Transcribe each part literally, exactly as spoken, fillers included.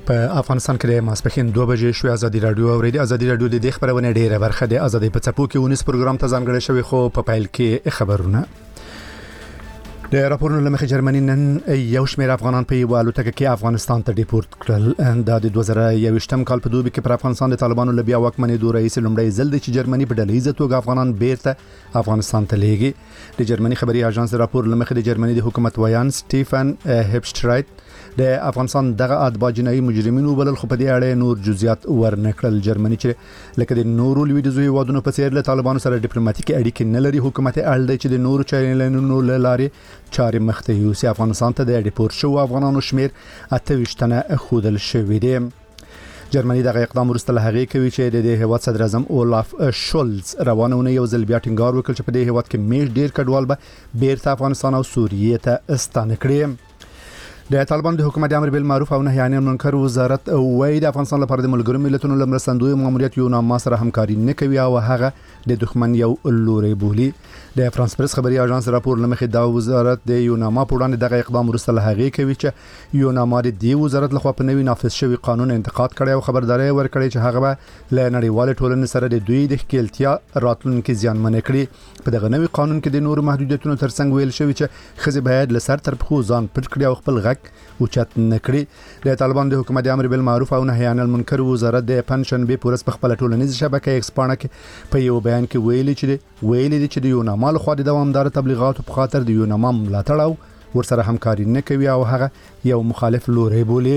په افغانستان کې د ماسپښین دوه بجې شوې. ازادي رادیو اوریدي. ازادي رادیو د دې خبرونه ډیره برخه د ازادي په څپو کې ونیس پروګرام ته ځانګړی شوی، خو په پایل کې خبرونه د راپورونو لمخې جرمني نن یو شمېر افغانان په یو الوتکه کې افغانستان ته ډیپورت کړل. دا د دوه زره یوویشتم کال په دوبي کې پر افغانستان د طالبانو له بیا واکمنېدو رئیس لومړی ځل دی چې جرمني په ډلهییزه توګه افغانان بیرته افغانستان ته لیږي. د جرمني خبري اژانس راپور لمخې د جرمني د حکومت ویان سټیفن هپشټرایت د افغانستان دغه اتباع جنایي مجرمین وبلل، خو په دې اړه نور جزئیات ورنکړل. جرمني چې لکه د نورو لویدیځو هیوادونو په څیر له طالبانو سره ډیپلوماټیکي اړیکې نه لري، حکومت اړ دی چې د نورو چینلونو له لارې چارې مخته یوسي. افغانستان ته د ډیپورت شو افغانانو شمیر اته ویشت تنه ښودل شوی دی. جرمني دغه اقدام وروسته له هغې کوي چې د دې هیواد صدر اعظم اولاف شولز روانونه یو ځل بیا ټینګار وکړ چې په دې هیواد کې میش ډیر کډوال به بیرته افغانستان او سوریې ته استانه کړي. د طالبان د حکومت امر بالمعروف او نهي عن المنکر وزارت وایي د افغانستان لپاره د ملګرو ملتونو له مرستندوی ماموریت یو نامه سره همکاري نه کوي او هغه د دښمن یو لوري بولي. د فرانس پریس خبري اژانس راپور لمخې دا وزارت د یو نامه په وړاندې دغه اقدام وروسته له هغې کوي چې یو نامه د دې وزارت لخوا په نوي نافذ شوی قانون انتقاد کړي او خبرداري ورکړي چې هغه به له نړیوال ټولنې سره د دوی د ښکېلتیا راتلونکي زیانمن کړي. په دغه نوي قانون کې د نورو محدودیتونو ترڅنګ ویل شوی چې ښځې باید له سر تر پښو ځان پټ کړي او خپل غږ اوچت نکړي. د طالبان د حکومت امر بالمعروف او نهي عن المنکر وزارت د پنځشنبه پورس په خپل ټولنیز شبکې ایکس پاڼه کې په یو بیان کې ویلي چې ویلي دي چې د یو نامه لخوا د دوامدار تبلیغاتو په خاطر د یو نامه ملاتړ او ورسره همکاري نه کوي او هغه یو مخالف لوري بولي.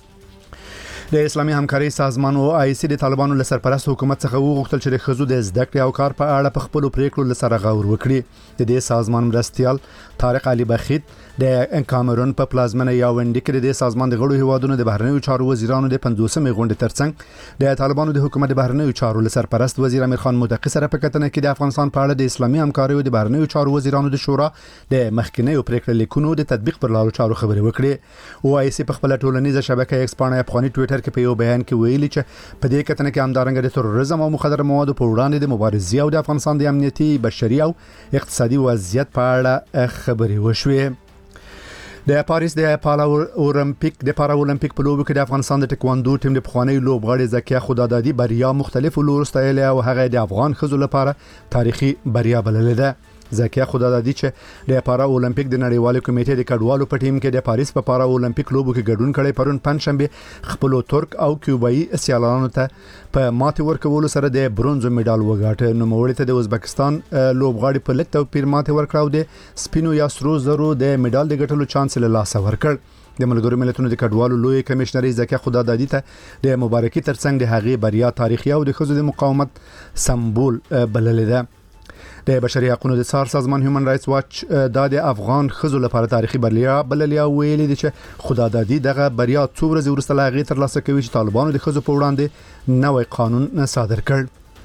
د اسلامي همکاري سازمان او آی سی د طالبانو له سرپرست حکومت څخه وغوښتل چې د خزو د زده کړې او کار په اړه په خپل پریکړو لسره غور وکړي. د دې سازمان مرستيال طارق علي بخیت د کامرون په پلازمنه یاوندې کې د سازمان د غړو هیوادونو د بهرنیو چارو وزیرانو د پنځوسمې غونډې ترڅنګ د طالبانو د حکومت د بهرنیو چارو له سرپرست وزیر امیر خان متقی سره په کتنه کې د افغانستان په اړه د اسلامي همکاري او د بهرنیو چارو وزیرانو د شورا د مخکنیو پریکړې لیکونو د تطبیق پر لارو چارو خبرې وکړي. او آی سی په خپل ټولنیزه شبکې ایکس پاڼه افغاني ټوئیټر کې په یو بیان کې ویلي چې په دې کتنه کې همدارنګه د تروریزم او مخدر موادو په وړاندې د مبارزې او د افغانستان د امنیتي، بشري او اقتصادي وضعیت په اړه خبرې وشوې. د پاریس د پالا اولمپیک د پارا اولمپیک په لوبو کې د افغانستان د ټکواندو ټیم د پخوانی لوبغاړي زکیه خدادادي بریا مختلفو لورو ستایلې او هغه د افغان خزو لپاره تاریخي بریا بللې ده. زکیه خدادادي چې د پارا اولمپیک د نړیوال کمیټې د کډوالو په ټیم کې د پاریس په پارا اولمپیک لوبو کې ګډون کړي، پرون پنځشنبه خپل ترک او کیوبایي سیالانو ته په ماته ورکولو سره د برونز میډال وګاټه. نو موري ته د ازبکستان لوبغاړي په لټ توپیر ماته ورکړاو د سپینو یا سرو زرو د میډال د ګټلو چانس له لاسه ورکړ. د ملګرو ملتونو د کډوالو لوی کمشنري زکیه خدادادي ته د مبارکي ترڅنګ د هغې بریا تاریخي او د خزو د مقاومت سمبول بللې ده. د بشري حقوقو د څار سازمان هیومن رائټس واچ د افغان خزو لپاره تاریخي بریا بللې او ویلي دي چې خدادادي دغه بریا څو ورځې وروسته لا غي تر لاسه کوي چې طالبانو د خزو په وړاندې نوې قانون صادر کړ.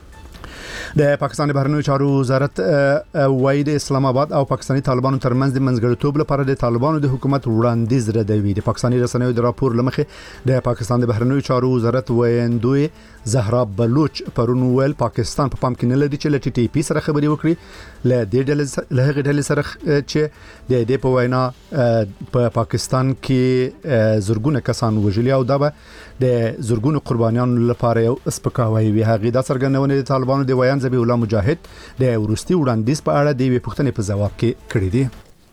د پاکستان بهرنیو چارو وزارت وایي د اسلام آباد او پاکستاني طالبانو ترمنځ د منځګړیتوب لپاره د طالبانو د حکومت وړاندیز ردوي. د پاکستاني رسنیو د راپور لمخې د پاکستان د بهرنیو چارو وزارت ویندوی زهرا بلوچ پرون ویل پاکستان په پا پام کې نه لري چې ل ټي ټي پی سره خبري وکړي. ل دې ډلې له هغه ډلې سره چې د دې په وینا په پا پاکستان کې زرګونه کسان وژلي او دا به د زرګونو قربانیانو لپاره یو سپکاوی وي. هغه د څرګندونې د طالبانو د ویان زبی الله مجاهد د ورستي وړاندیز په اړه د وی پوښتنې په جواب کې کړی دی.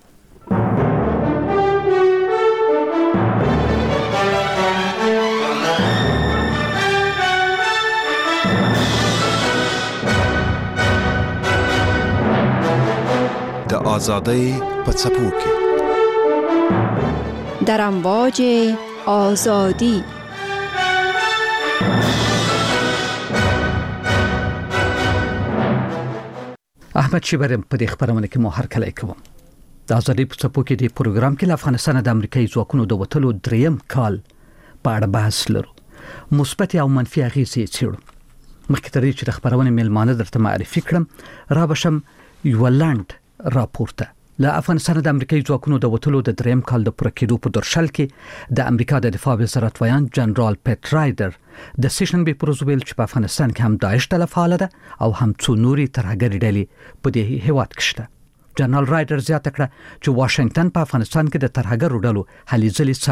د آزادۍ په څپو کې در امواج آزادی احمد شیبرم په دې خبرونه کې مو هر کله کوم. د ازادي په څپو کې د پروګرام کې له افغانستان د امریکایي ځواکونو د وټلو دریم کال په اړه بحث لرو. مثبت او منفي اغیزې څېړو. مخکې تر دې چې د خبرونه میلمانه درته معرفي کړم را بشم یو لاند راپورته. له افغانستان د امریکایي ځواکونو د وټلو د دریم کال د پوره کېدو په درشل کې د امریکا د دفاع وزارت ویان جنرال پیټ رایډر د سیشن به پروزویل چې په افغانستان کې هم داعش ډله فعال ده او هم څو نوري ترهګر ډلې په دې هیواد کې شته. جنرال رایډر زیاته کړه چې واشنگټن په افغانستان کې د ترهګر ډلو هلې ځلې څاري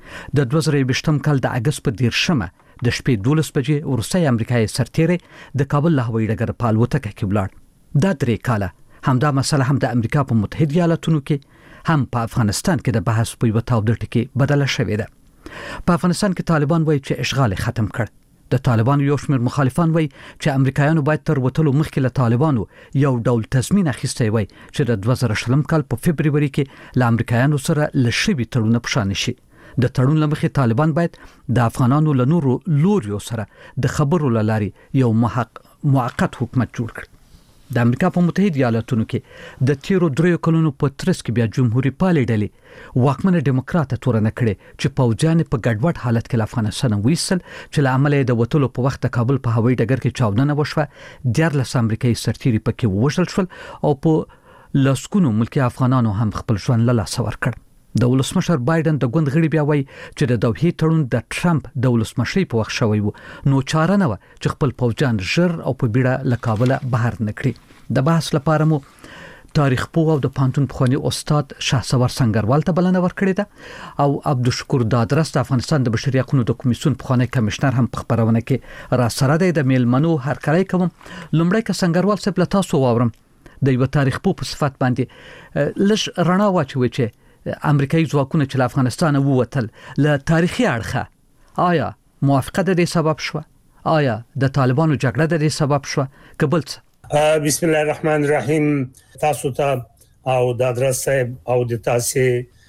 د دوه زره یوویشتم کال د اگست په دیرشمه د شپې دولس بجې وروستی امریکایي سرتیری د کابل له هوایي ډګر په الوتکه کې ولاړ. دا درې کاله همدا مسله هم د امریکا په متحده ایالاتونو کې هم په افغانستان کې د بحث په یوه تاوده ټکي بدله شوې ده. په افغانستان کې طالبان وایي چې اشغال ختم کړ. د طالبانو یو شمېر مخالفان وایي چې امریکایانو باید تر وتلو مخکې له طالبانو یو ډول تضمین اخیستی وای چې د دوه زره شلم کال په فبروري کې له امریکایانو سره له شوي تړون په شان شي. د تړون لمخې طالبان باید د افغانانو له نورو لوریو سره د خبرو لاري یو محق موقت حکومت جوړ کړ. د امریکا په متحده ایالاتونو کې د تیرو دریو کلونو په ترڅ کې بیا جمهوریت پالي ډلې واکمنه ډیموکراټه تورنه کړي چې پوځیان په ګډوډ حالت کې افغانستان وېستل چې له عمله د وټلو په وخت کابل په هوایي ډګر کې چاودنه وشوه. دیارلس امریکایي سرتیري پکې وژل شول او په لاسکونو ملکی افغانانو هم خپل ژوند له لاسه ورکړ. د ولسمشر بایدن د ګوند غړي بیا وایي چې د دوحې تړون د ټرمپ د ولسمشرۍ په وخت شوی وو، نو چاره نه و چې خپل پوځیان ژر او په بیړه له کابل بهر نکړي. د بحث لپاره مو تاریخ پوه او د پانتون پخوانی استاد شهسوار سنگروال ته بلنه ورکړې ده او عبدالشکور دادرس د افغانستان د بشري حقوقو د کمیسیون پخوانی کمشنر هم په خبرونه کې را سره دی. د میلمنو هرکلی کوم. لومړی که سنگروال صاحب له تاسو واورم د یو تاریخ پوه په صفت باندې لږ رڼا واچوي چې امریکایي ځواکونه چې له افغانستان ووتل له تاریخي اړخه آیا موافقه د دې سبب شو؟ آیا د طالبانو جګړه د دې سبب شو؟ کبل څه بسم الله الرحمن الرحیم. تاسو ته او د ادرس صاحب او د تاسو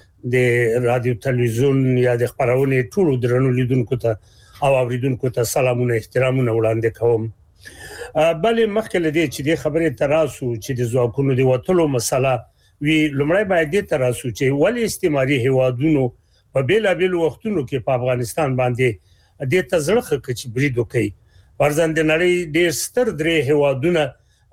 د رادیو تلویزیون یا د خبرونې ټولو درنو لیدونکو ته او اوریدونکو ته سلامونه احترامونه وړاندې کوم. بلې مخکې له دې چې د خبرې تراسو چې د ځواکونو د وټلو مسله وی لمړی باید د تراسو چې ولې استعماري هوادونو په بیلا بیل وختونو کې په افغانستان باندې د تزړخ کې برید وکړي. ورځند نړۍ ډېر ستر درې هوادونه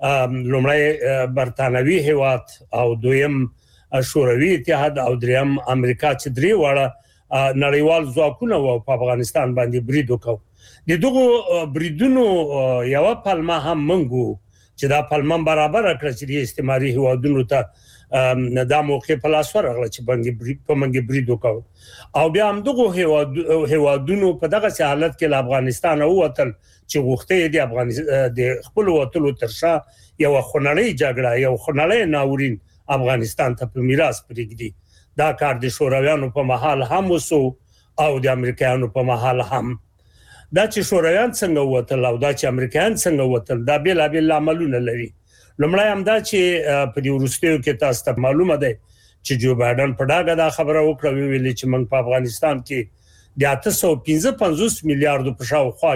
لمړی برتانوي هواد او دویم شوروي اتحاد او دریم امریکا چې درې واړه نړیوال ځواکونه و په افغانستان باندې برید وکړ. د دغه بریدونو یو پلمه هم منګو چې دا پلمه برابر کړ چې د استعماري هوادونو ته دا موقع په لاس ورغله چې باندې په منګي برید وکړ او بیا هم دغه هوادونو په دغه حالت کې له افغانستان ووتل چې غوښته دي افغانستان د خپل وټلو ترشا یو خنړی جګړه یو خنړی ناورین افغانستان ته په میراث پرېږدي. دا کار د شورویانو په محل هم وسو او د امریکایانو په محل هم. دا چې شورویان څنګه ووتل او دا چې امریکایان څنګه ووتل دا بیل بیل عملونه لري. لمړی هم دا چې په دې وروستیو کې تاسو ته معلومه ده چې جو بایدن په ډاګه دا خبره وکړه ویلي چې موږ په افغانستان کې د اته سوه پنځه پنځوس میلیارډ په شاوخوا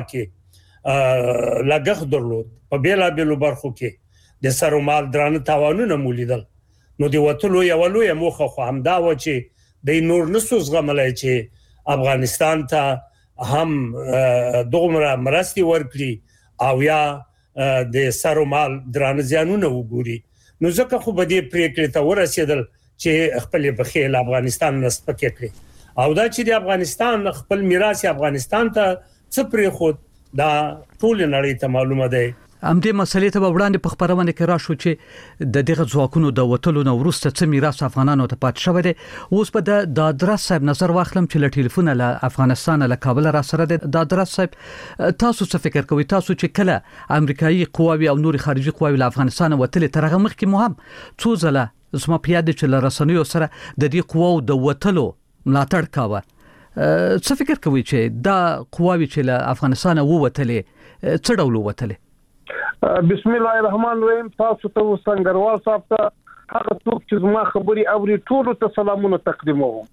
کې لګښت درلود. په بیل بیل برخو کې د سرومال درانه تاوانونه مولیدل. نو د وټلو یو لوی موخه خو هم دا و چې د نور نسو زغملای چې افغانستان ته هم دومره مرستي ورکړي او یا د سرومال درانه ځانونه وګوري. نو ځکه خو به دې پریکړه ته ورسېدل چې خپل بخیل افغانستان نسبت کړي او دا چې د افغانستان خپل میراث افغانستان ته څه پرې خو دا ټول نړۍ ته معلومه ده. ام دې مسلې ته وړاندې په خبرونه کې راشو چې د دغه ځواکونو د وټلو نو ورسته څه میراث افغانانو ته پات شوی دی. اوس په د دادرس صاحب نظر واخلم چې له ټلیفون له افغانستان له کابل را سره د دادرس صاحب تاسو څه فکر کوئ؟ تاسو چې کله امریکایي قواوی او نور خارجي قواوی له افغانستان وتل ترغه مخ کې مهم څو ځله زما پیاده چې له رسنیو سره د دې قواو د وټلو ملاتړ کاوه. څه فکر کوئ چې دا قواوی چې له افغانستان ووتلې څه ډول ووتلې؟ بسم الله الرحمن الرحیم. تاسو ته سنگروال صاحب ته هغه څوک چې زما خبري اوري ټول ته سلامونه تقدیموم.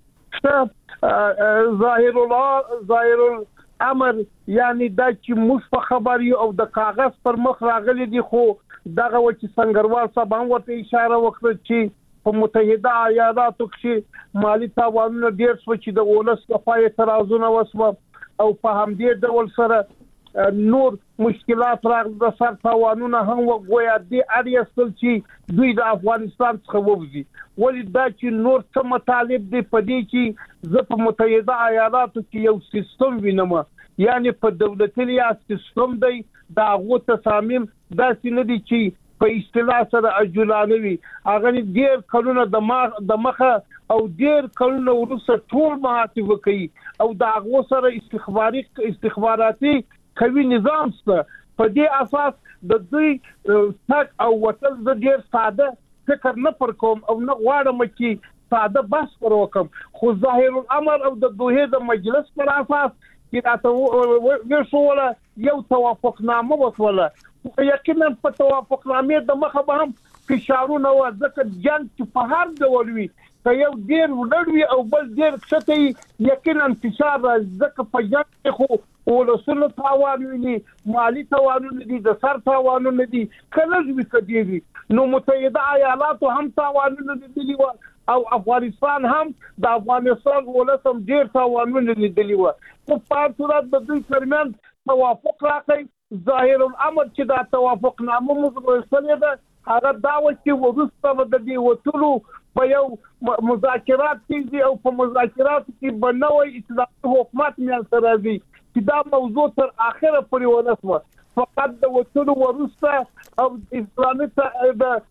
ظاهر الله ظاهر الامر یعنی دا چې موږ په خبري او د کاغذ پر مخ راغلي دي خو دغه و چې سنگروال صاحب هم ورته اشاره وکړه چې په متحده ایالاتو کې مالی تاوانونه ډیر شو چې د ولس لپاره اعتراضونه وسو او په همدې ډول سره نور مشکلات راغلي د سر تاوانونه هم وګویا دي اړیستل چې دوی د افغانستان څخه ووځي. ولې دا چې نور څه مطالب دي په دې چې زه په متحده ایالاتو کې یو سیستم وینم یعنی په دولتي یا سیستم دی دا غو تصامیم داسې نه دي چې په اصطلاح سره اجولانوي هغه ډیر کلونه د ما د مخه او ډیر کلونه ورسره ټول محاسبه کوي او دا هغه سره استخباري استخباراتي قوي نظام سره په دې اساس د دوی تک او وتل د ډیر ساده فکر نه پر کوم او نه غواړم چې ساده بحث وکم خو ظاهر الامر او د دوه د مجلس پر اساس چې تاسو وشوله یو توافقنامه وسوله یقینا په توافقنامه د مخه به هم فشارونه او ځکه جنگ چې په هر ډول وي که یو ډیر وړوي او بل ډیر کښته یقینا فشار ځکه په جنگ خو ولسونو تاوان ویني مالی تاوانونه دي د سر تاوانونه دي کله چې کديږي نو متحده ایالات هم تاوانونه دي او افغانستان هم د افغانستان ولسم ډیر تاوانونه لیدلی و په پات صورت د دوی ترمن توافق راکړي ظاهر الامر چې دا توافق نامه مزغلسله ده هغه دا و چې ورسته د دې وټلو په یو مذاکرات کې او په مذاکرات کې بنوي اسلامي حکومت مې سره دي چې دا موضوع تر اخره پورې ورسوه فقط د وټلو ورسته او اسلامي د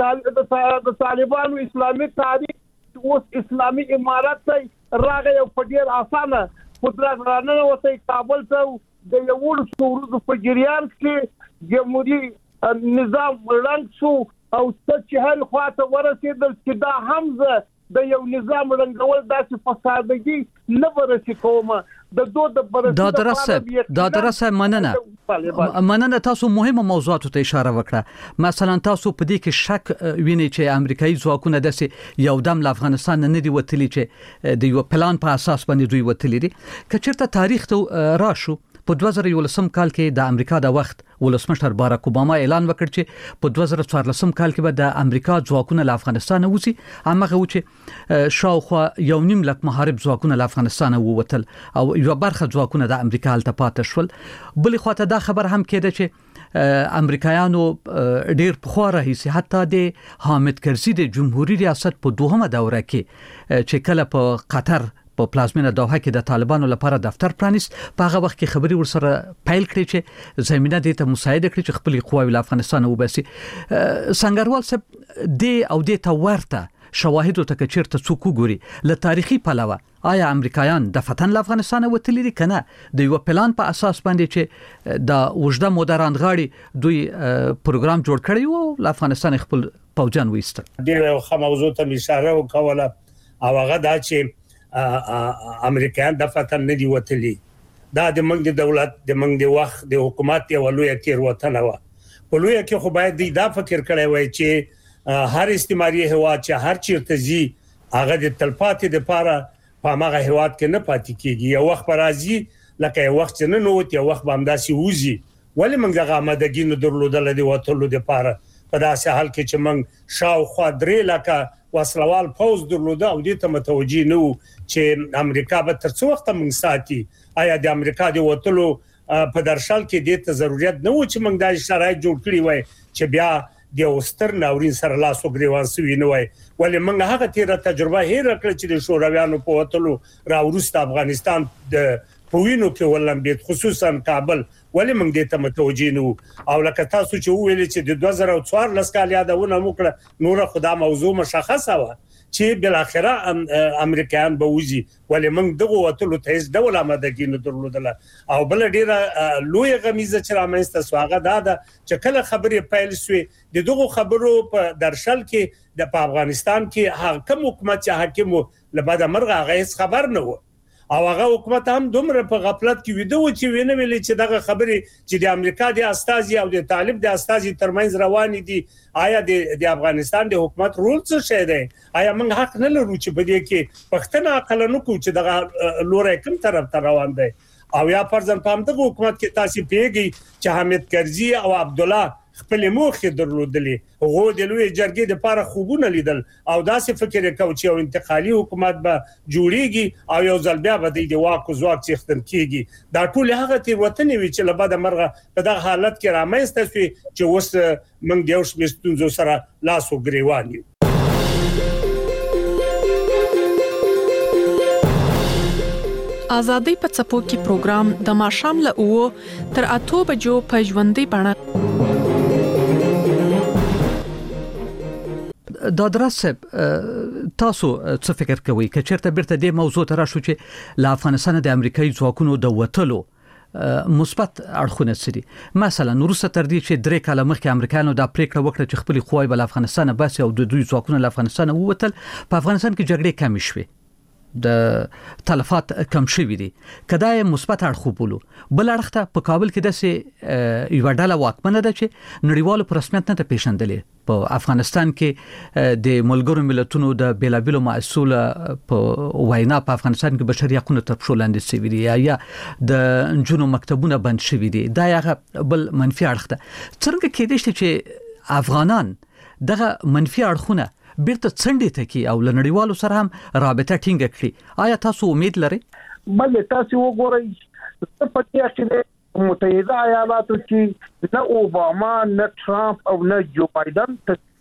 د طالبانو اسلامي تاریخ اوس اسلامي امارات ته راغی او په ډیر اسانه قدرت رانه وته کابل ته د یو ورځو په جریان کې جمهوریت نظام رنګ شو او چې هر خواته ورسېدل چې دا حمزه د یو نظام رنګول داسې فسادګي نه ورسې کومه د دوه د برسه دا درسه دا درسه مننه مننه تاسو مهمه موضوعات ته اشاره وکړه مثلا تاسو په دې کې شک ویني چې امریکایي ځواکونه داسې یو دم له افغانستان نه دي وتلي چې د یو پلان په اساس باندې دوی وتلي دي کچرته تاریخ ته راشو په دوه زره یولسم کال کې د امریکا د وخت ولسمشر باراک اوباما اعلان وکړ چې په دوه زره څوارلسم کال کې به د امریکا ځواکونه له افغانستان وځي هغه و چې شاوخوا یو نیم لک محارب ځواکونه له افغانستان ووتل او یو برخه ځواکونه د امریکا هلته پاتې شول بلې خواته دا خبر هم کېده چې امریکایانو ډیر پخوا راهیسې حتی د حامد کرزي د جمهوریت ریاست په دوهمه دوره کې چې کله په قطر په پلازمینه دوحه کې د طالبانو لپاره دفتر پرانیست په هغه وخت کې خبري ورسره پایل کړی چې زمينه دې ته مساعده کړي چې خپل قواوی له افغانستان وباسي سنگروال صاحب د او د تورته شواهد او تکچرته څوک ګوري له تاریخي پلوه آیا امریکایان د فتن له افغانستان وتلی دي کنه د یو پلان په اساس باندې چې د وجده مدران غاړي دوی پروګرام جوړ کړی او له افغانستان خپل پوجان وېستل ډېر خو موضوع ته اشاره وکوله او هغه دا چې امریکایان د فتن نه دی وتلی دا د منګ د دولت د منګ د وخت د حکومت یو لوی تیر وطن و په لوی کې خو باید دا فکر کړی وای چې هر استعماري هوا چې هر چیرته زی هغه د تلپاتې د پاره په هغه هواد کې نه پاتې کیږي یو وخت راځي لکه یو وخت نه نوت یو وخت باندې وځي ولی موږ دغه آمادګي نه درلودل د وټلو د پاره په داسې حال کې چې موږ شاوخوا درې لکه وسلوال پوز درلوده او دې ته متوجي نو چې امریکا به تر څو وخت موږ ساتي آیا د امریکا د وټلو په درشل کې دې ته ضرورت نه و چې موږ د شرایط جوړ کړی وای چې بیا د اوستر ناورین سره لاسو ګریوان سوي نه وای ولې موږ هغه تیره تجربه هیر کړ چې د شورویانو په وټلو راورست افغانستان د پوینو کې ولنبیت خصوصا کابل ولې موږ دې ته متوجي نو او لکه تاسو چې ویل چې د دوه زره څوارلس کال یادونه وکړه نور خدا موضوع مشخصه و چې بل اخره امریکایان به وځي ولې موږ دغه وټلو ته هیڅ ډول آمادګي نه درلودله او بل ډیره لوی غمیزه چې رامنځته سواغه دا ده چې کله خبرې پیل شوې د دغه خبرو په درشل کې د افغانستان کې حاکم حکومت چې حاکم لباده مرغه غیس خبر نه و او هغه حکومت هم دومره په غفلت کې ویده و چې ویني ویل چې دغه خبرې چې د امریکا د استازي او د طالب د استازي ترمنځ روان دي آیا د افغانستان د حکومت رول څه شي دی آیا موږ حق نه لرو چې په دې کې پښتنه عقل نه کو چې دغه لوري کوم طرف ته روان دی او یا فرضاً په همدغه حکومت کې تاسو پیږي چې حامد کرزي او عبد الله خپل موخه درلودلې هغه د لوی جرګې د لپاره خوبونه لیدل او داسې فکر وکاو چې یو انتقالي حکومت به جوړیږي او یو ځل بیا به د واکو ځواک څښتن کیږي دا ټول هغه تیر وطن وی چې لباده مرغه په دغه حالت کې رامنځته شوی چې اوس موږ د اوس مستونزو سره لاسو ګریوان یو آزادۍ په څپو کې پروګرام د ماښام له اوو تر اته بجو په ژوندۍ بڼه دا درسب تاسو څه فکر کوئ چې چیرته بیرته د موضوع تر شو چې له افغانستان د امریکایي ځواکونو د وټلو مثبت اړخونه سړي مثلا روسه تر دې چې درې کاله مخکې امریکایانو د پریکړه وکړه چې خپل خوای بل افغانستان بس او د دوی ځواکونه له افغانستان ووتل په افغانستان کې جګړې کم شوه د تلفات کم شوي دي کداې مثبت اړخ بولو بل اړخ ته په کابل کې د یو ډله واکمنه ده چې نړیوالو پر رسمیت نه پیژندلې په افغانستان کې د ملګرو ملتونو د بیلابیلو مسؤل په وینا په افغانستان کې بشري حقوقو ته پښو لاندې شوي دي یا د جنونو مکتبونه بند شوي دي دا یو بل منفي اړخ ده څنګه کېدای شي چې افغانان دغه منفي اړخونه بیرته څنډې ته کې او لنړیوالو سره هم رابطه ټینګه کړي آیا تاسو امید لرئ؟ بل تاسو وګورئ په پټه کې متحده ایالاتو کې نه اوباما نه ټرامپ او نه جو بایدن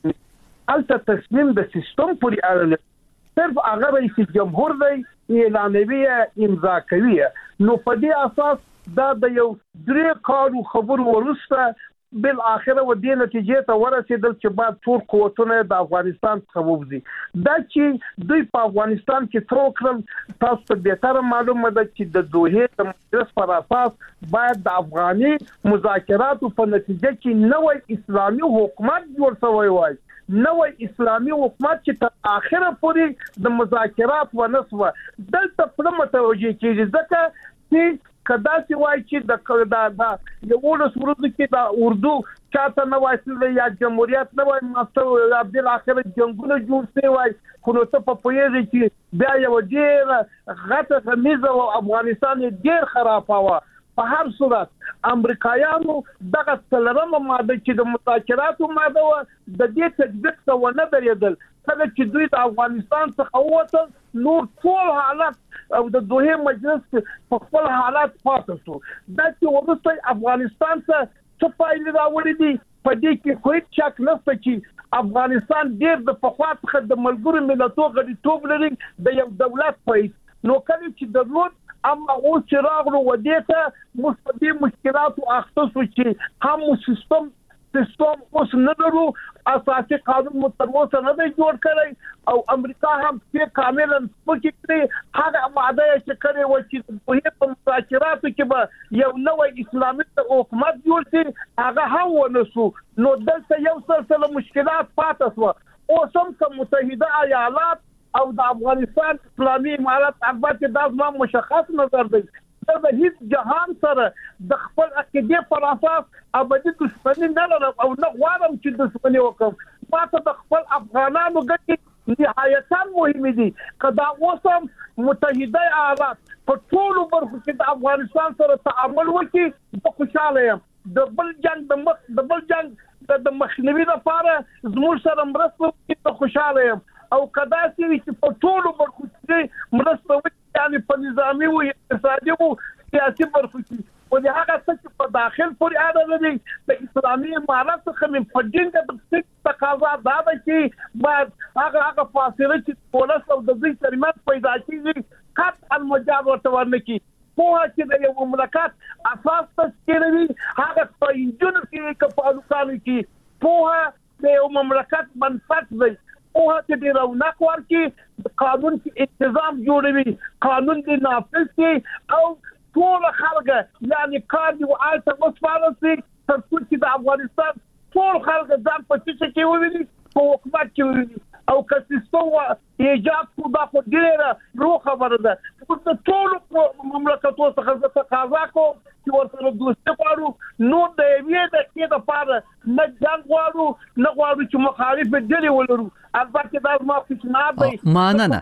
البته تصمیم د سیستم پورې اړه لري صرف هغه رئیس جمهور دی اعلانوي امضا کوي نو په دې اساس دا د یو درې کارو خبر ورسته بل اخره و دې نتیجې ته ورسېدل چې بعد ټول قوتونه د افغانستان څخه وځي دا چې دوی په افغانستان کې تروکل تاسو ته به تر معلومه ده چې د دوه د مجلس پر اساس باید د افغاني مذاکراتو په نتیجه کې نوې اسلامي حکومت جوړ شوی وای نوې اسلامي حکومت چې تر اخره پورې د مذاکرات ونسوه دلته په متوجه کېږي ځکه چې کدا چې وای چې د دا د یو ورځ ورځ کې دا اردو چاته نه وایي یا جمهوریت نه وایي ماستر عبد الاخر جنگونه جوړ شوی وای خو نو ته په پوهیږي چې بیا یو ډیر غټه غمیزه او افغانستان ډیر خراب و په هر صورت امریکایانو دغه څلورمه ماده چې د مذاکراتو ماده و د دې تجدید څه ونه درېدل کله چې دوی د افغانستان څخه ووتل نور ټول حالت او د دوه مجلس په خپل حالات پاتې شو دا چې ورسته افغانستان څخه څه فائدې راوړې دي په دې کې هیڅ شک نشته چې افغانستان ډېر د پخوا څخه د ملګرو ملتونو غړیتوب لري د یو دولت په نو کله چې د لوت اما اوس چې راغلو ودیته مستدی مشکلات او اختصاص چې هم سیستم سیستم اوس نه لرو اساسي قانون متروسه نه دی جوړ کړی او امریکا هم په کاملا پکې هغه ماده چې کړي و چې په مذاکراتو کې به یو نوې اسلامي حکومت جوړ شي هغه هم ونسو نو دلته یو سلسله مشکلات پاتې شو اوس هم متحده ایالات او د افغانستان اسلامي امارات البته دا زما مشخص نظر دی د هیڅ جهان سره د خپل عقیده پر اساس ابدي دښمنی نه لرم او نه غواړم چې دښمنی وکړم ماته د خپل افغانانو ګټې نهایتاً مهمه دي کدا اوسم متحده ایالات په ټولو برخو کې د افغانستان سره تعامل وکړي د خوشاله یم د بل جنگ د مخ د بل جنگ د مخنیوي لپاره زموږ سره مرسته وکړي د خوشاله یم او کدا چې په ټولو برخو کې مرسته وکړي یعنی په نظامی او اقتصادي او سیاسي برخو کې او د هغه څه په داخل پورې اړه لري د اسلامي امارات څخه من فډینګ د تقاضا دا ده چې بعد هغه هغه فاصله چې پولیس او د دې ترمنځ پیدا کیږي قطعا مجاز ورته ورنکي په چې د یو مملکت اساس تشکیلوي هغه په انجن کې کفالوکانو کې په د یو مملکت بنسټ دی او چې د رونق ورکی قانون کې انتظام جوړوي قانون دې نافذ کړي او ټول خلک یعنی کار دی او آلته وسپارسي تر څو چې د افغانستان ټول خلک ځان په څه کې وویني په حکومت کې وویني او که سیستم ایجاد کو دا په ډیره روح خبره ده چې ټول مملکتونو څخه تقاضا کو چې ورسره دوستي غواړو نو د یوې د کې د پاره نه جنگ غواړو نه غواړو چې مخالف ډلې ولرو البته دا ما فکر دی ماننه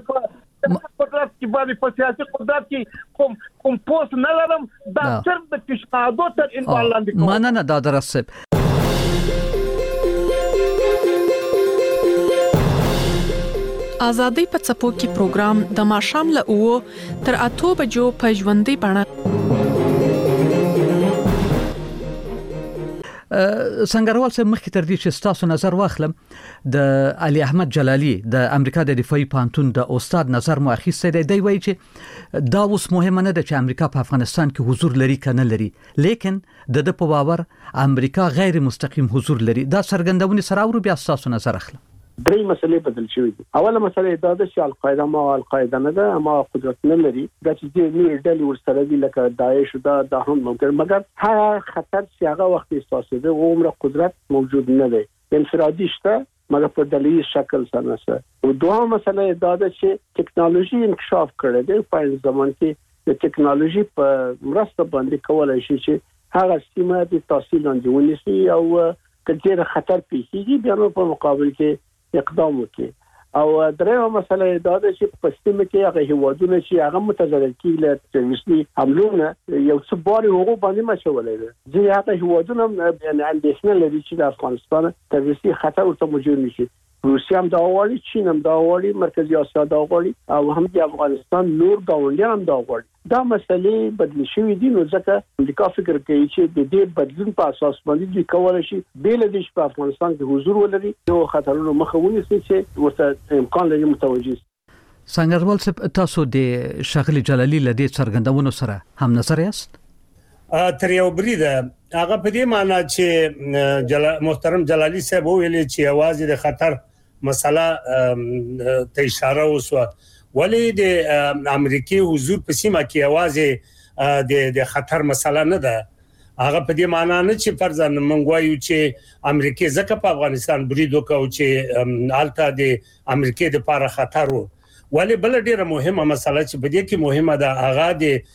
قدرت کې باندې په سیاسي قدرت کې کوم کوم پوسټ نه لرم دا صرف د پیشنهادو تر انوال لاندې کوم ماننه دا درسه آزادۍ په څپو کې پروګرام د ماښام له اوو تر اته بجو په ژوندۍ بڼه سنگروال صاحب مخکې تر دې چې تاسو نظر واخلم د علي احمد جلالي د امریکا د دفاعي پانتون د استاد نظر مو اخیسته دی دی وایي چې دا اوس مهمه نه ده چې امریکا په افغانستان کې حضور لري کنه لري لیکن د د په باور امریکا غیر مستقیم حضور لري دا څرګندونه سره ورو بیا تاسو نظر اخلم درې مسلې بدل شوې دي. اوله مسله دا ده چې القاعده ما القاعده نه ده، ما قدرت نه لري د چې دې ډلې ورسره دي لکه داعش دا د هم ممکن، مګر هر خطر چې هغه وخت احساسې ده عمر قدرت موجود نه دی، انفرادي شته مګر په دلیل شکل سره نشته. او دوه مسله دا ده چې ټکنالوژي انکشاف کړی دی په زمان کې د ټکنالوژي په مرسته باندې کولای شي چې هغه سیمه د تحصیل لاندې ونیسي او کله خطر پیښیږي بیا نو په مقابل کې اقدام وکړي. او درېمه مسله دا ده چې په سیمه کې هغه هیوادونه چې هغه متضرر کیږي له تروریستي حملونو یو څه باري هغه باندې مشولې ده. ځکه هغه هیوادونه یعنی اندېښنه لري چې د افغانستان تروریستي خطر ورته موجود نشي. روسیه هم دا غواړي، چین هم دا غواړي، مرکزی اسیا دا غواړي او هم د افغانستان نور ګاونډیان هم دا غواړي. دا مسلې بدل شوې دي، نو ځکه امریکا فکر کوي چې د دې بدلون په اساس باندې دوی کولای شي بیل دي چې په افغانستان کې حضور ولري او خطرونو مخه ونیسي چې ورته امکان لري متوجي. سنگروال صاحب، تاسو د شاغلي جلالي لدې څرګندونو سره هم نظر یاست؟ تر یو بریده هغه په دې معنی چې جل... محترم جلالي صاحب ویلي چې आवाज د خطر مسله ته اشاره وسوه، ولی د امریکای حضور په سیمه کې आवाज د د خطر مسله نه ده. هغه په دې معنی نه چې فرضاً موږ وایو چې امریکای ځکه په افغانستان برید وکاو چې الته د امریکای د لپاره خطر وو. ولی بل ډیره مهمه مسله چې په دې کې مهمه ده هغه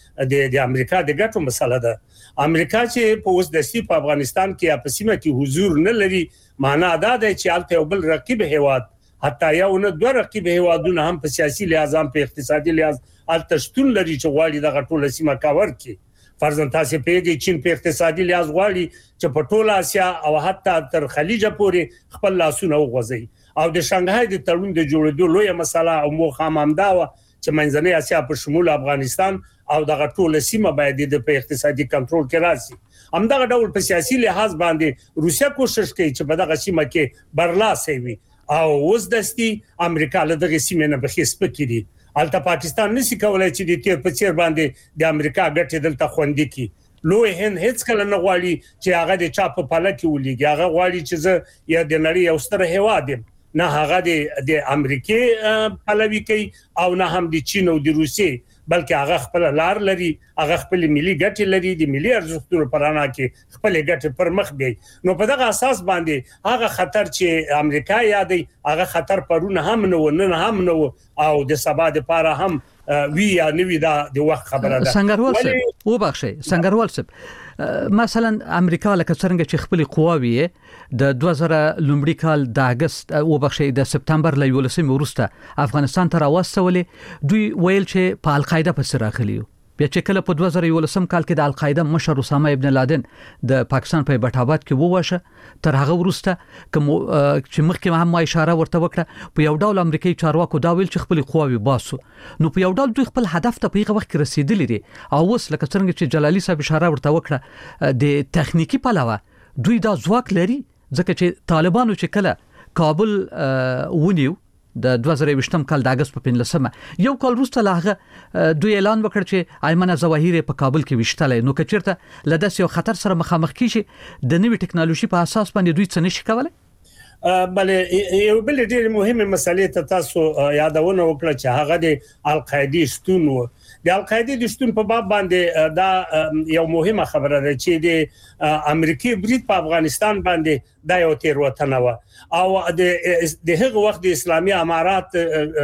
د د امریکا د ګټو مسله ده. امریکا چې په اوس د سی په افغانستان کې په سیمه کې حضور نه لري، معنی دا ده چې الته یو بل رقیب هیواد، حتی یو نه دوه رقیب هیوادونه هم په سیاسي لحاظ هم په اقتصادي لحاظ الته شتون لري چې غواړي دغه ټوله سیمه کاور کړي. فرضاً تاسو پیږي چین په اقتصادي لحاظ غواړي چې په ټوله اسیا او حتی تر خلیج پورې خپل لاسونه وغځي. او د شانګهای د تړون د جوړېدو لویه مسله او موخه هم دا و چې منځنۍ اسیا په شمول افغانستان او دغه ټوله سیمه باید د په اقتصادي کنټرول کې راشي. همدغه ډول په سیاسي لحاظ باندې روسیا کوشش کوي چې په دغه سیمه کې برلاسه وي او اوس دستي امریکا له دغه سیمې نه بخیس پکړي. الته پاکستان نشي کولای چې د تیر په چیر باندې د امریکا ګټې دلته خوندې کړي. لوی هند هیڅ کله نه غواړي چې هغه د چا په پاله کې ولېږي. هغه غواړي چې زه یا د نړۍ یو ستر هیواد یم، نه هغه د د امریکای پلوي کوي او نه هم د چین او د روسیې، بلکې هغه خپل لار لري، هغه خپل ملي ګټې لري، د ملي ارزښتونو پرانا کې خپل ګټې پر مخ بي. نو په دغه اساس باندې هغه خطر چې امریکا یادي هغه خطر پرونه هم نه و نه هم نه او د سبا د پاره هم وی یا نوی دا د وخت خبره ده. سنگروال صاحب او بخښي سنگروال صاحب، مثلا امریکا لکه څنګه چې خپل قواوی د دوه زره لومړي کال د اگست او بخښي د سپتمبر ل یولسمې وروسته افغانستان ته راوستولې، دوی ویل چې په القاعده په سر راغلیو. بیا چې کله په دوه زره یولسم کال کې د القاعده مشر اسامه ابن لادن د پاکستان په بټاباد کې ووشه، تر هغه وروسته کوم چې مخکې هم ما اشاره ورته وکړه په یو ډول امریکایي چارواکو دا ویل چې خپل قواوی باسو. نو په یو ډول دوی خپل هدف ته په هغه وخت کې رسیدلی دي. او اوس لکه څنګه چې جلالي صاحب اشاره ورته وکړه د تخنیکی پلوه دوی دا ځواک لري، ځکه چې طالبانو چې کله کابل ونیو د دوه زره وشتم کال د اگست په پنځلسمه، یو کال وروسته لاغه دوی اعلان وکړ چې ایمنه ظواهر په کابل کې وشتلې. نو کچیرته لداس یو خطر سره مخامخ کیږي د نوې ټکنالوژي په اساس باندې دوی څه نشي کولای. بلې یو بل ډېر مهمه مسلې ته تاسو یادونه وکړه چې هغه د القاعده شتون و. د القاعده د شتون په باب باندې دا یو مهمه خبره ده چې د امریکای برید په افغانستان باندې دا یو تیروتنه و او د هغه وخت د اسلامي امارات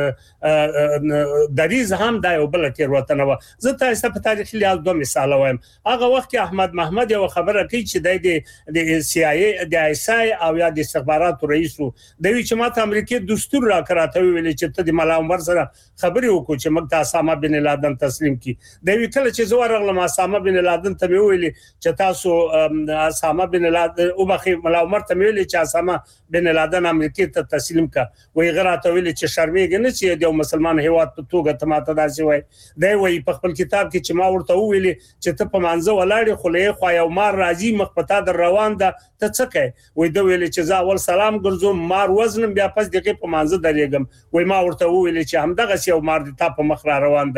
دریز هم دا یو بل تیروتنه و. زه تاسو په تاریخ لحاظ دوه مثال وایم. هغه وخت کې احمد محمد یو خبره کوي چې د سی آی ای د آی اس آی او یا د استخبارات رئیس د وی چې ماته امریکای دستور را کراته ویل چې ته د ملا عمر سره خبرې وکړو چې موږ ته اسامه بن لادن تسلیم کی. د وی کله چې زوړ غلم اسامه بن لادن ته ویل چې تاسو اسامه بن لادن او بخي ملا عمر ته ویل چې اسامه بن لادن امریکای ته تسلیم کا، وی غراته ویل چې شرمېږي نه چې د مسلمان هیواد په توګه ته ماته داسې وای. دی وی په خپل کتاب کې چې ما ورته ویل چې ته په مانزه ولاړې خلې خو یو مار راځي مخ پتا در روان ده ته څه کوي. وی دا ویل چې زه اول سلام ګرځوم مار وزنم بیا پس دغه په مانزه درېګم. وی ما ورته ویل چې همدغه یو مار د تا په مخ را روان دی. د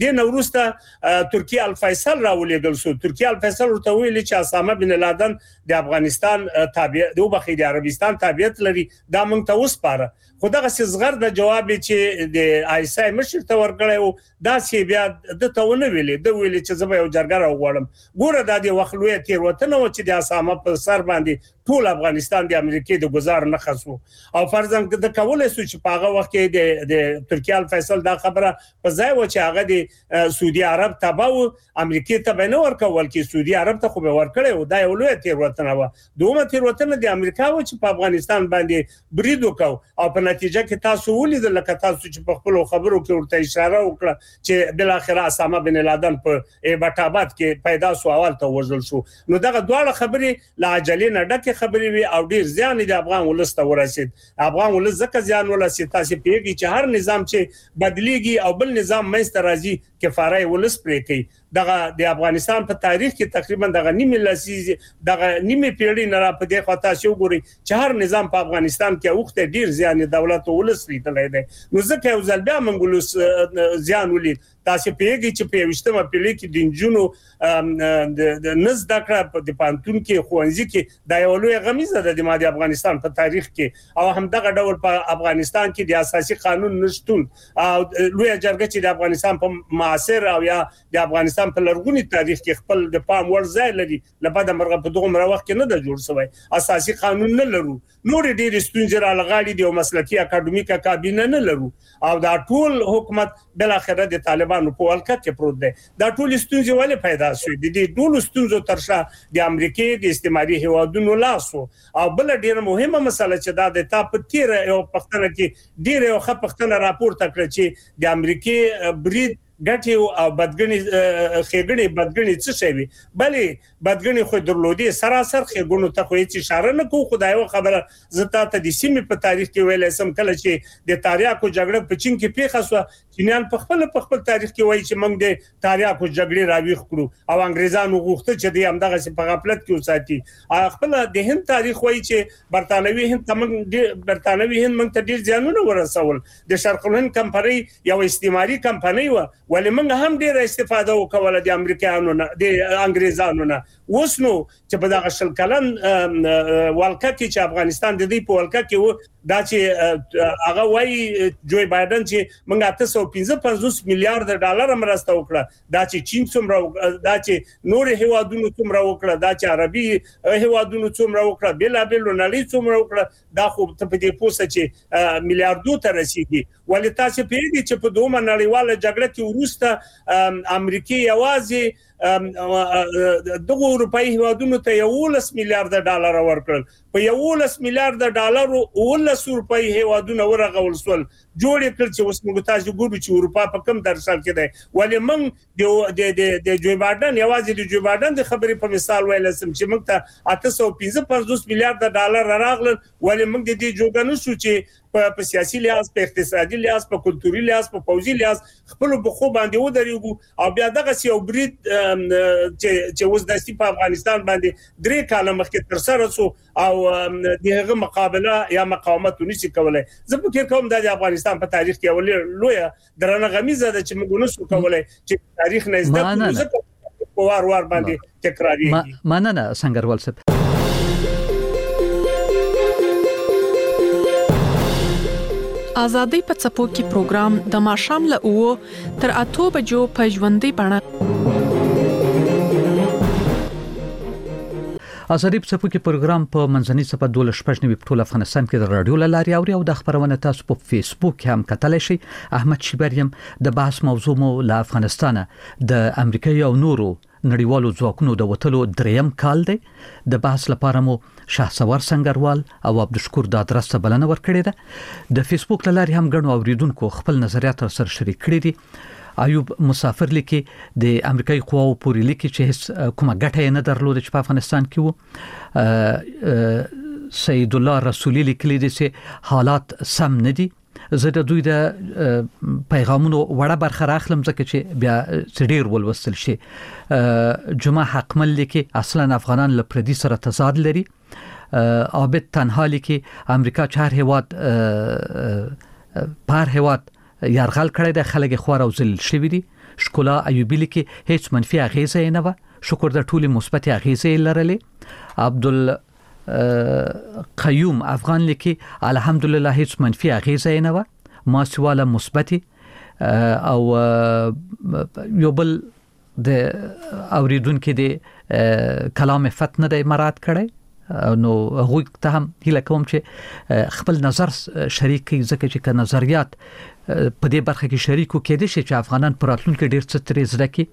د نوروسته ترکیه الفیصل راولېګل سو. ترکیه الفیصل ورته ویل چې اسامه بن لادن د افغانستان تابع د وبخې د عربستان تابعیت لري، دا موږ ته وسپاره. خو دغه صغر د جواب چې د آیسای مشر ته ورکړیو دا چې بیا د تاونه ویلې د ویلې چې زما یو جرګه راوړم. ګوره د دې وخلوې تیر وطن او چې د اسامه په سر باندې ټول افغانستان د امریکای د گزار نه خصو او فرضاً د کولای سو چې په هغه وخت کې د د ترکیه الفیصل دا خبره په ځای و چې هغه د سعودي عرب تباو امریکای ته به نه ورکول کې سعودي عرب ته خو به ورکړي. دا یو لوی تیر وطن و. دومره تیر وطن د امریکا و چې په افغانستان باندې برید وکاو او په نتیجه کې تاسو ولیدل لکه تاسو چې په خپل خبرو کې ورته اشاره وکړه چې بل اخر اسامه بن لادن په ایبټاباد کې پیدا سو اول ته وژل شو. نو دغه دواړه خبرې لا عجلې نه ډکه خبرې وي او ډیر ځان د افغان ولسته ورسید. افغان ولس ځکه ځان ولسید تاسو پیږي چې هر نظام چې بدلیږي او بل نظام مېست راځي کفاره ولس پرې کوي. دغه د افغانستان په تاریخ کې تقریبا دغه نیمه لسیزه دغه نیمه پیړۍ نه را پدې خاطر شو ګوري چې هر نظام په افغانستان کې اوخته ډیر ځان دولت ولس لیدلای دی. نو ځکه یو ځل بیا منګولوس ځان ولید. تاسو پیږي چې په وشتمه پیړۍ کې د انجونو د نز دکړه د پانتون کې خوانځي کې د یو لوی غمیزه د ماده افغانستان په تاریخ کې او هم دغه ډول په افغانستان کې د اساسي قانون نشټون او لوی جرګه چې د افغانستان په معاصر او یا د افغانستان په لرغونی تاریخ کې خپل د پام ور ځای لري لپاره مرغه په دغه مروخ کې نه د جوړ شوی اساسي قانون نه لرو. نور ډېر ستونزې را لغاړي د مسلکي اکاډمیکا کابینه نه لرو او دا ټول حکومت بل اخر د طالبانو په ولکه کې پروت دی. دا ټول ستونزې ولې پیدا شوې دي؟ د ټول ستونزو ترشا د امریکای د استعماري هوادونو لاسو او بل ډېر مهمه مسله چې دا د تاپ تیر یو پښتنه کې ډېر یو خپ پښتنه راپورته کړ چې د امریکای برید ګټي او بدګنی خېګنی بدګنی څه شي وي بلې بدګنی خو درلودي سراسر خېګونو ته خو هیڅ اشاره نه کوو. خدای و خبره زتا ته د سیمې په تاریخ کې ویل سم کله چې د تاریخو جګړه په چین کې پیښه شو چینیان په خپل په خپل تاریخ کې وایي چې موږ د تاریخو جګړې راويخ کړو او انګريزانو غوښته چې د همدغه په غفلت کې وساتي. خپل د هند تاریخ وایي چې برتانوي هند تمنګ برتانوي هند موږ ته ډیر ځانونه ورسول. د شرق الهند کمپنۍ یو استعماري کمپنۍ و ولې موږ هم ډیره استفاده وکوله د امریکایانو نه د انګريزانو نه. اوس نو چې په دغه شل کلن ولکه کې چې افغانستان د دې په ولکه کې و دا چې هغه وایي جو بایدن چې موږ اته سوه پنځه پنځوس میلیارډ ډالر مرسته وکړه دا چې چین څومره دا چې نور هیوادونو څومره وکړه دا چې عربي هیوادونو څومره وکړه بل بل نړۍ څومره وکړه دا خو ته په دې پوسه چې میلیارډو ته رسیدي. ولې تاسو پیږي چې په دوه نړیواله جګړه کې وروسته امریکای یوازې دغه اروپאי هیوادونو ته یولس میلیارډ ډالر ورکړل. په یولس میلیارډ ډالر ولس اروپאי هیوادونو ورغول سول جوړ کړ چې اوس موږ تاسو ګورو چې اروپا په کم درشل کې دی. ولې موږ د د د جو بایدن یوازې د جو بایدن د خبرې په مثال ویل سم چې موږ ته اته سوه پنځه پنځوس میلیارډ ډالر راغلل. ولې موږ د دې جوګنو شو چې په سیاسي لحاظ په اقتصادي لحاظ په کلتوري لحاظ په پوځي لحاظ خپل بخو باندې ودرېږو او بیا دغه یو برید چې چې اوس د په افغانستان باندې درې کاله مخکې تر سره شو او دغه مقابله یا مقاومت نشي کولای. زه فکر کوم د افغانستان په تاریخ کې ولې لوی درنه غمیزه ده چې موږ نشو کولای چې تاریخ نه زده کړو په وار وار باندې تکرارېږي. مننه سنگروال صاحب. آزادۍ په څپو کې پروګرام د ماښام له اوو تر اتو بجو په ژوندۍ بڼه آزادۍ په څپو کې پروګرام په منځنۍ صفه دوله شپږ نوي په ټول افغانستان کې د رادیو له لارې اوري او د خبرونه تاسو په فیسبوک کې هم کتلی شئ. احمد شیبریم د بحث موضوع مو له افغانستان د امریکای او نورو نړیوالو ځواکونو د وټلو دریم کال دی. د بحث لپاره مو شهسوار سنگروال او عبدالشکور د ادرس ته بلنه ورکړې ده. د فیسبوک له لارې هم ګڼو اوریدونکو خپل نظریات سره شریک کړي دي. ایوب مسافر لیکي د امریکایي قواو پورې لیکي چې هیڅ کومه ګټه نه درلوده چې په افغانستان کې وو. سید الله رسولي لیکلي دي چې حالات سم نه دي. زه د دوی د پیغامونو وړه برخه راخلم ځکه چې بیا ډېر ولوستل شي. جمعه حقمل لیکي اصلا افغانان له پردي سره تضاد لري. عابد تنها لیکي امریکا چهار هیواد پر هیواد یارغل کړی د خلک خوار او ذلیل شوی دي. شکولا ایوبی لیکي هیڅ منفي اغیزه نه و شکر د ټولي مثبت اغیزه لرلې عبدل قیوم افغان لیکي الحمدلله هیڅ منفي اغیزه نه و ما سواله مثبت او یو بل د اوریدونکو د کلام فتنه د مراد کړي نو هغه ته هم هله کوم چې خپل نظر شریک کی ځکه چې ک نظریات په دې برخه کې شریکو کې دي چې افغانان پر راتلونکو ډیر څه ترې زده کی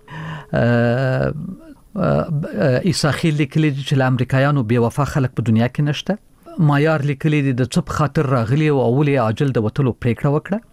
ایساخیل لیکلي چې امریکایانو بے وفا خلک په دنیا کې نشته مایار لیکلي د څه خاطر راغلي او اولي عاجل د وټلو پریکړه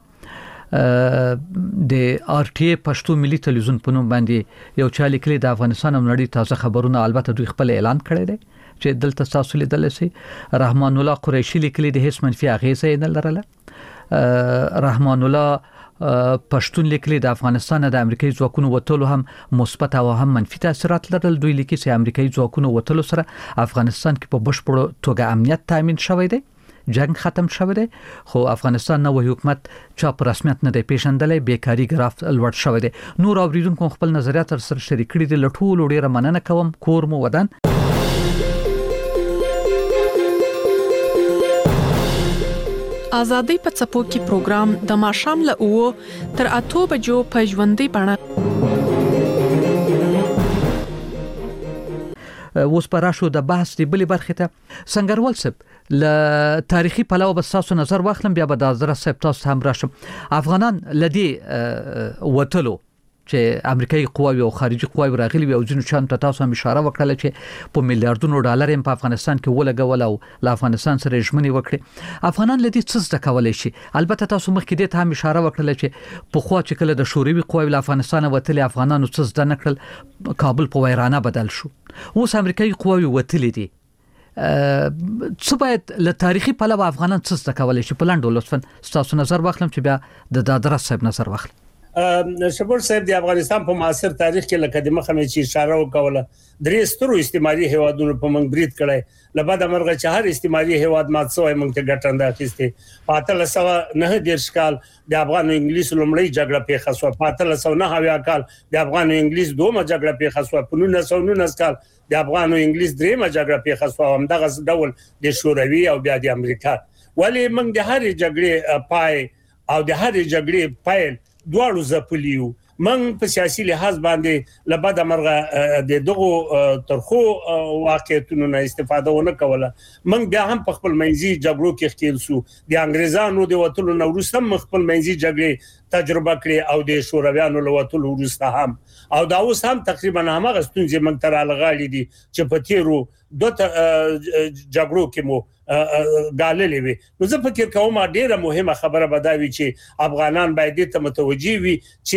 وکړه د آر ټي ای پښتو ملي تلویزیون په نوم باندې یو چا لیکلي د افغانستان او نړۍ تازه خبرونه البته دوی خپل اعلان کړی دی چې دلته تاسو لیدل شي رحمان الله قریشي لیکلي د هیڅ منفي اغیزه نه لرله رحمان الله پښتون لیکلي د افغانستان د امریکایي ځواکونو وټلو هم مثبت او هم منفي تاثیرات لرل دوی لیکي چې امریکایي ځواکونو وټلو سره افغانستان کې په بشپړ توګه امنیت تامین شوی دی جنگ ختم شوی دی خو افغانستان نو حکومت چا په رسمیت نه دی پیژندلې بیکاری ګراف لوړ شوی دی نور اوریدونکو خپل نظریات سره شریک کړي دي لټول ډیره مننه کوم کور مو ودان ازادي په څپو کې پروګرام د ماشام له اوو تر اته بجو په ژوندۍ بڼه اوس پراشو د بحث دی بلې برخه ته سنگروال صاحب ل تاریخي پلوه بس تاسو نظر واخلم بیا به د حضرت صاحب تاسو هم راشم افغانان لدی وټلو چې امریکایي قواوی او خارجي قواوی راغلي او ځینو چان ته تاسو هم اشاره وکړه چې په میلیارډونو ډالر په افغانستان کې ولګول او ل افغانستان سره ژمنې وکړي افغانان لدی څه څه کولای شي البته تاسو مخکې د ته هم اشاره وکړه چې په خوا چې کله د شوروي قواوی له افغانستان وتلي افغانانو څه زده نکړل کابل په ویرانه بدل شو اوس امریکایي قواوی وتلي دي څه باید له تاریخي پلوه افغانان څه زده کولای شي په لاندې لطفا تاسو نظر واخلم چې بیا د دادره صاحب نظر واخلم شبر صاحب د افغانستان په معاصر تاریخ کې لکه د مخه مې چې اشاره وکوله درې سترو استعماري هیوادونو په منګ برید کړي لبد امرغه چې هر استعماري هیواد مات سوې منګ ته ګټنده اخیسته پاتل سو نه دیرش کال د افغان او انګلیس لومړی جګړه پیښه شو پاتل سو نه هویا کال د افغان او انګلیس دومره جګړه پیښه شو په نولس سوه نولس کال د افغان او انګلیس دریمه جګړه پیښه شو هم دغه ډول د شوروي او بیا د امریکا ولی منګ د هر جګړې پای او د هر جګړې پایل دواړو زپلیو من په سیاسي لحاظ باندې لبد امرغه د دغه ترخو واقعیتونو نه استفاده ونه کوله من بیا هم په خپل منځي جګړو کې خېل سو د انګريزانو د وټلو نو وروسته خپل منځي جګړې تجربه کړې او د شورویانو له وټلو وروسته هم او دا اوس هم تقریبا همغه ستونزې من تر لغالي دي چې په تیرو دوه جګړو کې مو غاللې وي نو زه فکر کوم ډیره مهمه خبره بداوي چې افغانان باید ته متوجي وي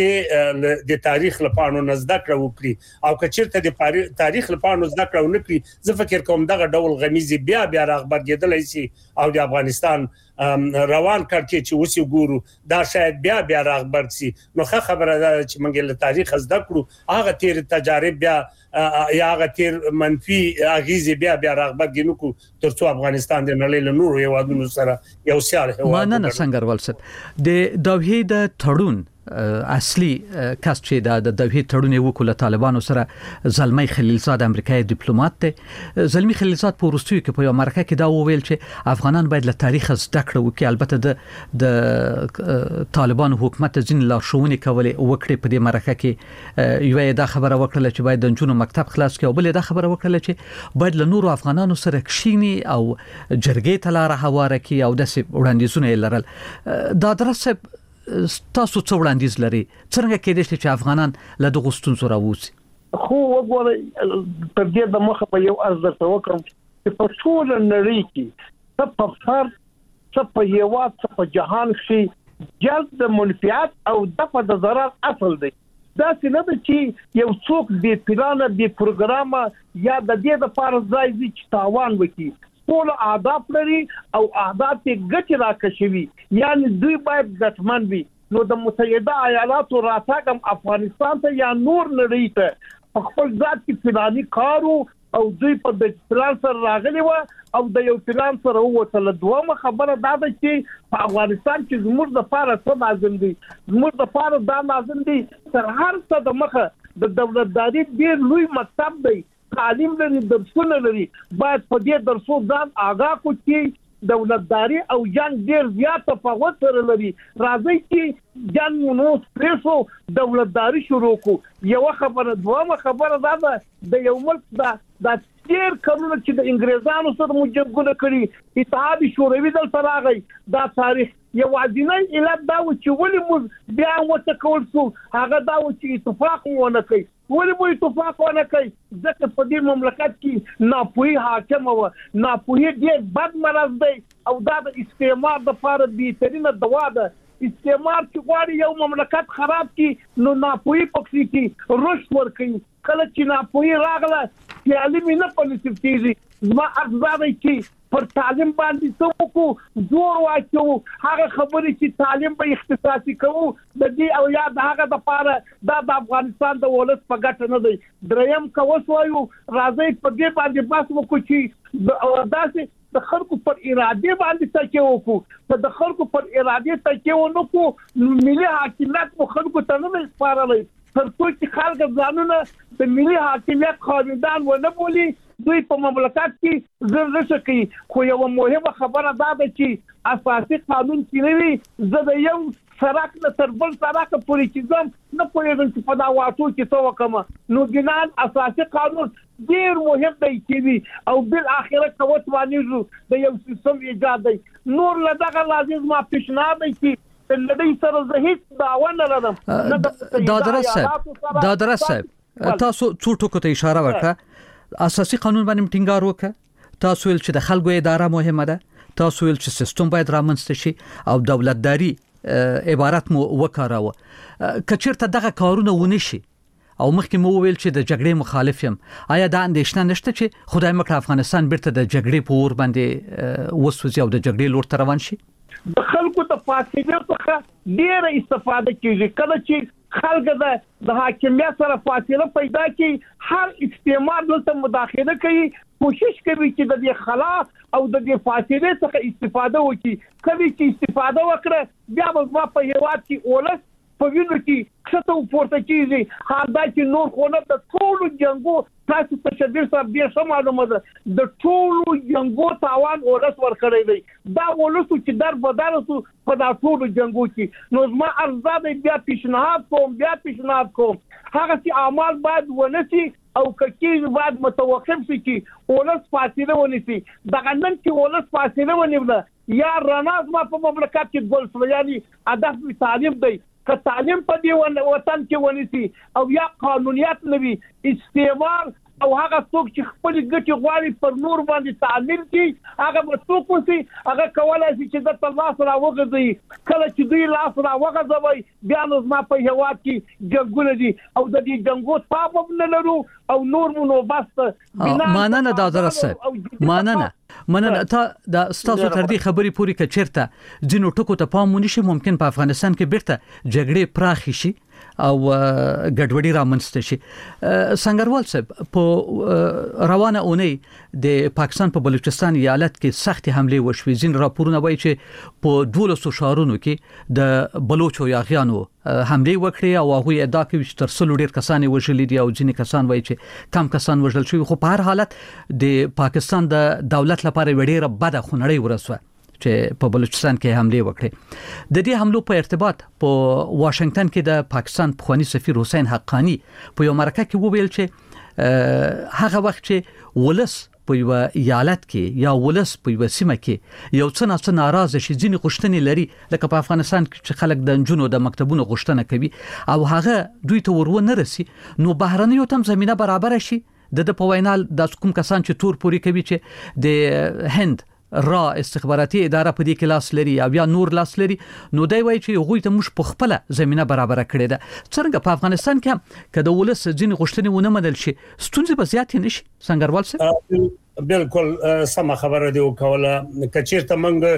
چې د تاریخ لپاره نزد کړه وکړي او کچیرته د تاریخ لپاره نزد کړه ونکړي زه فکر کوم دغه ډول غمیزي بیا بیا رغبت کېدلای شي او د افغانستان روان کړي چې وسی ګورو دا شاید بیا بیا رغبت شي نو خبره ده چې موږ له تاریخ زده کړو هغه تیر تجارب بیا یا هغه تیر منفي اغیزه بیا بیا رغبت ګنو ترڅو افغانستان د نړۍ له نورو هیوادونو سره یو سیال هیواد مننه سنگروال صاحب د دوحې د تړون اصلي کس چې د دوحې تړون وکړ طالبانو سره زلمی خلیلزاد امریکایي ډیپلوماټ دی زلمی خلیلزاد په ورستیو کې په یو مرکه کې دا وویل چې افغانان باید له تاریخ زده کړه وکړي البته د د طالبانو حکومت ځین لارښوونې کولې وکړي په دې مرکه کې یو دا خبره وکړه چې باید د جنونو مکتب خلاص کړي او بل دا خبره وکړه چې باید له نورو افغانانو سره کښینی او جرګې ته لار هواره کړي او د وړاندیزونه لرل دا درسه تاسو څو وړاندیز لري څنګه کېدای شي چې افغانان له دغه ستونزو راوځي خو وګوره تر دې د مخه په یو ارزه وکړم چې په ټول نړۍ کې څه په فر څه په یو څه په جهان کې جلب د منفعت او دفع د ضرر اصل دی دا څنګه ده چې یو څوک د پلان د پروګرام یا د دې د فرض ځای چې تاوان وکړي ټول اهداف لري او اهداف یې ګټه راکشوي یعنی دوی باید ګټمن وي نو د متحده ایالاتو راتګم افغانستان ته یا نور نړۍ ته خپل ذات کې فلاني کارو او دوی په د پلان سره راغلي و او د یو پلان سره ووتل. دوه خبره دا ده چې په افغانستان کې زموږ د فارغ څه لازم دي، زموږ د فارغ دا لازم دي تر هر څه د مخه د دولتداري ډیر لوی مکتب دی، تعلیم لري، درسونه لري، باید په دې درسو ځان آگاه کو چې دولتداري او جنگ ډیر زیات تفاوت سره لري. راځي چې جنگ نو پریسو دولتداري شروع کو. یو خبره دوه خبره دا ده د یو ملک دا د ډیر کلونه چې د انګریزانو سره مجبګونه کړی اتحاد شوروي دلته راغی. دا تاریخ یو عادینه علت دا و چې ولې موږ بیا وته کول سو هغه دا و چې اتفاق ونه کوي. ولې مو اتفاق ونه کوي؟ ځکه په دې مملکت کې ناپوهي حاکم و. ناپوهي ډیر بد مرض دی او دا د استعمار د لپاره بهترینه دوا ده. استعمار چې غواړي یو مملکت خراب کړي نو ناپوهي پکې کې رشد ورکړي. کله چې ناپوهي راغله تعلیم نه پنځه کېږي. زما ارزاده چې پر تعلیم باندې څوک زور واچو هغه خبرې چې تعلیم به اختصاصي کوو د دې او یا د هغه د پاره د افغانستان د ولس په ګټه نه دی. دریم کوس وایو راځي په دې باندې بس وکړو چې داسې د خلکو پر اراده باندې تکیه وکړو. په د خلکو پر اراده تکیه ونکړو ملي حاکمیت مو خلکو ته نه سپارلای. تر څو چې خلک ځانونه د ملي حاکمیت خاوندان ونه بولي دوی په مملکت کې زر نشه کوي. خو یو مهمه خبره دا ده چې اساسي قانون کې نه وي زه د یو سرک نه تر بل سرک پورې چې ځم نه پوهېږم چې په دا واټو کې څه وکړم. نو ګنان اساسي قانون ډیر مهم دی چې وي او بل اخره کوت باندې د یو سیستم ایجاد دی. نور لدغه لازم ما پیشنهاد دی چې لدې سره زه هیڅ دعوه نه لرم. دا درسه دا درسه تاسو څو ټکو ته اشاره وکړه. اساسي قانون باندې ټینګار وکړه. تاسو ویل چې د خلکو اداره مهمه ده. تاسو ویل چې سیستم باید رامنځته شي او دولتداري عبارت مو وکاراوه. کچیرته دغه کارونه ونه شي او مخکې مو ویل چې د جګړې مخالف یم، آیا دا اندېښنه نشته چې خدای مکړه افغانستان بیرته د جګړې په اور باندې وسوځي او د جګړې لور ته روان شي؟ د خلکو ته فاصله څخه ډیره استفاده کیږي. کله چې خلک د د حاکمیت سره فاصله پیدا کوي هر استعمار دلته مداخله کوي، کوشش کوي چې د دې خلا او د دې فاصله څخه استفاده وکړي. کله چې استفاده وکړه بیا به په هیواد کې اولس په وینو کې څه پورته کیږي. حال دا چې نور خونه د ټولو جنگو تاسو ته شدیر صاحب دې سم معلومه ده د ټولو جنگو تاوان اولس ورکړی دی. دا اولس چې در بدل سو په دا ټولو جنگو کې. نو زما ارزاده بیا پیشنهاد کوم بیا پیشنهاد کوم هغه چې اعمال باید ونسي او ککی باید متوقف شي چې اولس فاصله ونسي. دغه نن چې اولس فاصله ونیول یا رناز ما په مملکت کې ګول سویاني هدف تعلیم دی. که تعلیم په دې وطن کې ونسي او یا قانونیت نوي استعمار او هغه څوک چې خپل ګټي غواړي پر نور باندې تعمیل کوي هغه به څوک وسی هغه کولای شي چې د الله سره وغځي. کله چې دوی لاس را وغځوي بیا نو ما په هواد کې جنگونه دي او د دې جنگو تابو نه لرو او نور مو نو بس ماننه دا درسه ماننه مننه تا د ستاسو تر دې خبرې پوری ک چیرته ځینو ټکو ته پام ونشي ممکن په افغانستان کې بیرته جګړې پراخ شي او ګډوډي رامنځته شي. سنگروال صاحب په روانه اونۍ د پاکستان په بلوچستان ایالت کې سخت حمله وشوې. ځین راپورونه وایي چې په دولسو شهرونو کې د بلوچو یاغیانو حمله وکړي او هغه ادعا کوي چې تر څلور ډیر کسان وژل دي او ځینې کسان وایي چې کم کسان وژل شوي. خو په هر حالت د پاکستان د دولت لپاره وړي بده خنړی ورسوه چې په بلوچستان کې حمله وکړي. د دې حملو په ارتباط په واشنگټن کې د پاکستان پخوانی سفیر حسین حقانی په یو مرکه کې وویل چې هغه وخت چې ولس په یو ایالت کې یا ولس په یو سیمه کې یو څه نه ناراضه شي ځینې غوښتنې لري لکه په افغانستان کې چې خلک د جنونو د مکتبونو غوښتنه کوي او هغه دوی ته ورونه رسي نو بهرنیو تم زمينه برابر شي. د د په وینا د کوم کسان چې تور پوری کوي چې د هند را استخباراتي اداره په دې کې لاس لري او یا نور لاس لري نو دی وایي چې هغه ته موږ په خپل زمينه برابر کړی ده. څنګه په افغانستان کې کله ولس ځین غوښتنې ونه منل شي ستونزې به زیات نشي؟ سنگروال صاحب بالکل سم خبره دی وکوله. کچیرته موږ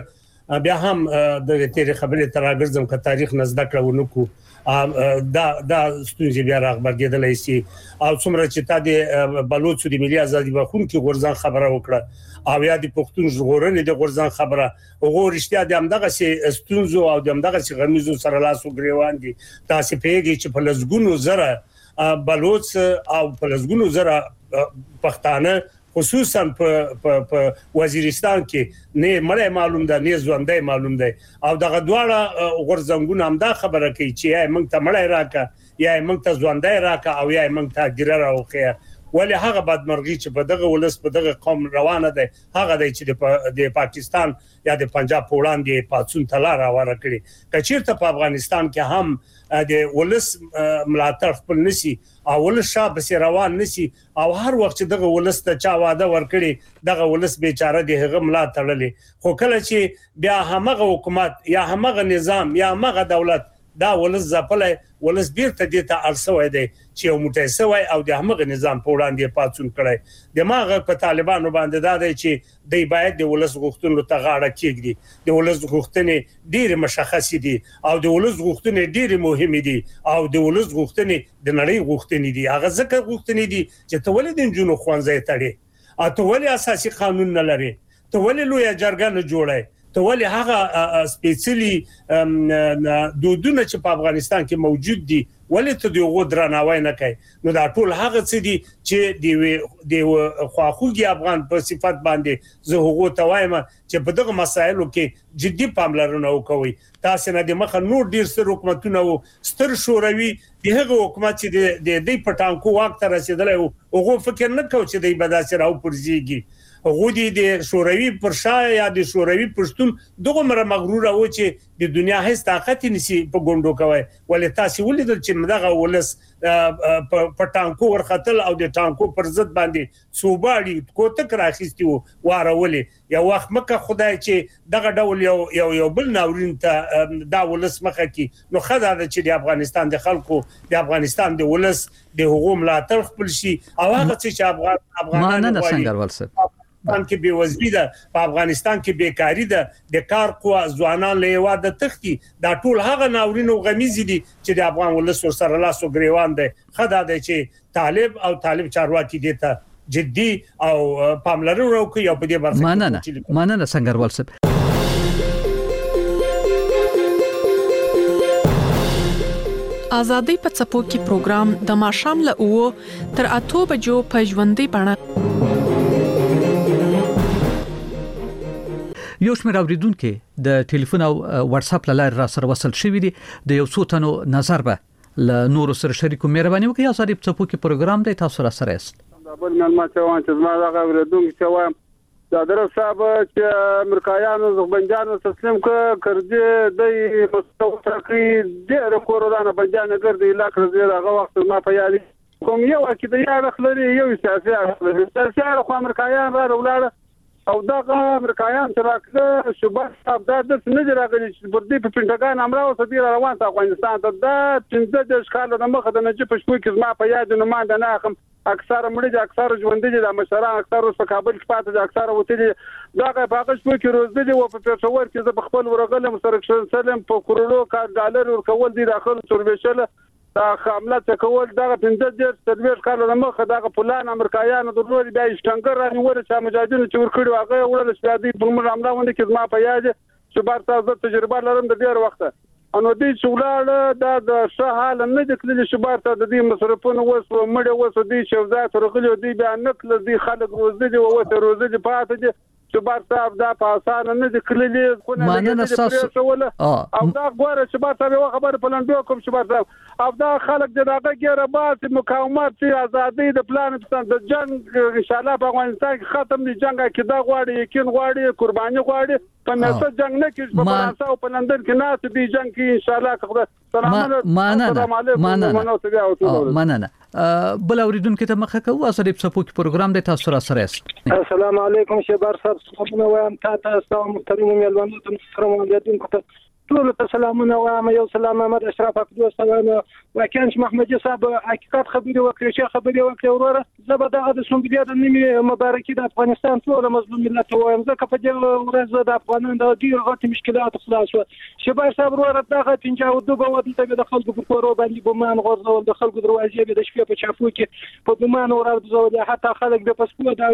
بیا هم د تیر خبرې تراګرزم ک تاریخ نزد کړو نکو دا دا ستونزې بیا راغبرګېدلای شي او څومره چې تا د بلوچ د ملي ازادي بخون کې غورځان خبره وکړه او یا د پښتون ژغورنې د غورځان خبره وګور رښتیا د همدغه سي ستونزو او د همدغه سي غمیزو سره لاسو ګریوان دي تاسو پیږي چې په لزګونو زره بلوچ او په لزګونو زره پښتانه خصوصا په وزیرستان کې نه مړی معلوم ده نه ژوندۍ معلوم ده او دغه دواړه غورځنګونه هم دا خبره کوي چې یا موږ ته مړی راکا یا موږ ته ژوندۍ راکا او یا موږ ته ګیره راوخه ولی هغه بدمرغي چې په دغه ولس په دغه قوم روانه ده هغه د چې د پاکستان یا د پنجاب په وړاندې پاتون تلار راوړه کړی کچیرته په افغانستان کې هم د ولس ملاتړ خپل نسی او ولس شاب سي روان نسی او هر وخت دغه ولس ته چا واده ورکړي دغه ولس بیچاره دی هغه ملاتړلې خو کله چې بیا همغه حکومت یا همغه نظام یا همغه دولت دا ولس ځپلای ولس بیرته د ته ارسوي دی چې یو موټی سوی او د همغه نظام په وړاندې پاتون کړي دماغه په طالبانو باندې دا دی چې دی باید د ولس غوښتنو ته غاړه کېږدي د ولس غوښتنې ډېر مشخص دي او د ولس غوښتنې ډېر مهم دي او د ولس غوښتنې د نړۍ غوښتنې دي هغه ځکه غوښتنې دي چې ته ولې د جنونو خوانځي تړي او ته ولې اساسي قانون نه لري ته ولې لوی جرګه نه جوړای ته ولې هغه سپیشلی دودونه چې په افغانستان کې موجود دي ولې ته دغه درناوی نه کوي نو دا ټول هغه څه دي چې د د خواخوږي افغان په صفت باندې زه هغه ته وایم چې په دغه مسایلو کې جدي پاملرنه وکوي تاسو نه د مخ نور ډیر ستر حکومتونه او ستر شوروي دغه حکومت چې د د پټانکو وخت رسیدلی او هغه فکر نه کوي چې د بداسر او پرځيږي غودي د شوروي پر شا یا د شوروي پښتون دغه مر مغرور او چې د دنیا هیڅ طاقت نشي په ګوندو کوي ولې تاسو ولیدل چې دغه ولس په ټانکو ورختل او د ټانکو پر ضد باندې صوباړي کوته راخستي وارولې یو وخت مکه خدای چې دغه ډول یو یو یو بل ناورین ته دا ولس مخه کی نو خدای چې د افغانستان د خلکو د افغانستان د ولس د حقوق ملاتړ خپل شي او هغه چې افغان افغانان وایي افغانستان کې بے وزلي ده په افغانستان کې بیکاری ده د کار قوا ځوانان له واده تختی دا ټول هغه ناورین او غمیز دي چې د افغان ولس سره لاسو ګریوان ده خدای دې چې طالب او طالب چارواکي دي ته جدي او پاملرنه وکړي او په دې برخه مننه مننه سنگروال صاحب ازادي په څپو کې پروګرام د ماشام له او تر اته بجو په ژوندۍ بڼه یو شمېر اوریدونکو د ټلیفون او واتس اپ لاره را سره وصل شوې دي د یو څو تنو نظر به ل نور سره شریکو مهرباني وکړئ ازادي په څپو کې پروګرام دی تاسو را سره است دا بل معلومات وایي چې ما دا اوریدونکو چې وایم دا درو صاحب چې امریکایانو زغبنجانو تسلیم کړي د مستوترقي د کورونا بنجانه ګرځي لاکه زیاده هغه وخت ما په یادي کوم یو کې د یاد خلري یو سیاسي اخلي سیاسي خو امریکایان را ولاړ او دا امریکایان چې راکړه شوبات صاحب دا د نه راغلي چې پر دې په پینټاګان امر او صدیر روان ته افغانستان ته دا پنځه د ښکار د مخه د نجیب شپو کې ما په یاد نه مان نه اخم اکثر مړي دي اکثر ژوند دي د مشران اکثر په کابل کې پاتې دي اکثر وته دي دا په هغه شپو کې روز دي او په پېښور کې د خپل ورغلم سره سلام په کروڑو کا ډالر ورکول دي داخل توربېشل دا حمله تکول دا پنځه د تدبیر کار له مخه دا پلان امریکایانو د نور بیا شټنګر رانیول چې مجاهدینو چې ورکړي هغه وړل شادي په موږ حمله ونه کې ما په یاد چې بار تاسو تجربه لرم د ډیر وخت انو دې چولاړه دا د شهال نه د کلی شبار ته د دې مصرفونه وس مړ وس دې شوزات ورغلي دې بیا نکل دې خلک روز دې او وته روز دې پاتې دې شبار صاحب دا په اسانه نه د کلی کو نه او دا غوړه شبار صاحب یو خبر په لندو کوم شبار صاحب او دا خلک دغه ګیره بات مقاومت چې ازادي د پلان د جنگ ان شاء الله په افغانستان کې ختم دي جنگ کې دا غواړي یقین غواړي قرباني غواړي په نسه جنگ نه کې په فرانسه او په لندن کې ناس دي جنگ کې ان شاء الله خدای مننه مننه مننه بل اوریدونکو ته مخه کوو اصلي په سپوک پروګرام د تاسو سره سره است السلام علیکم شبار صاحب صبحونه وایم تاسو تاسو محترم مېلمانو ته محترم اوریدونکو ته ټول ته سلامونه وایم. یو سلام محمد اشرف اکدو سلام واکان محمدي صاحب حقیقت خبري وکړي چې خبري وکړي وروره زه به د سومبلیا د نیمه مبارکي د افغانستان ټول مظلوم ملت وایم. ځکه په دې ورځ د افغانانو د ډیرو غټ مشکلات خلاص شو. شباب صاحب وروره دغه پنځه دوه ودلته د خلکو په کورو باندې ګمان غوړول د خلکو دروازې به د شپې په چاپو کې په ګمان ورځول حتی خلک د پسپو دا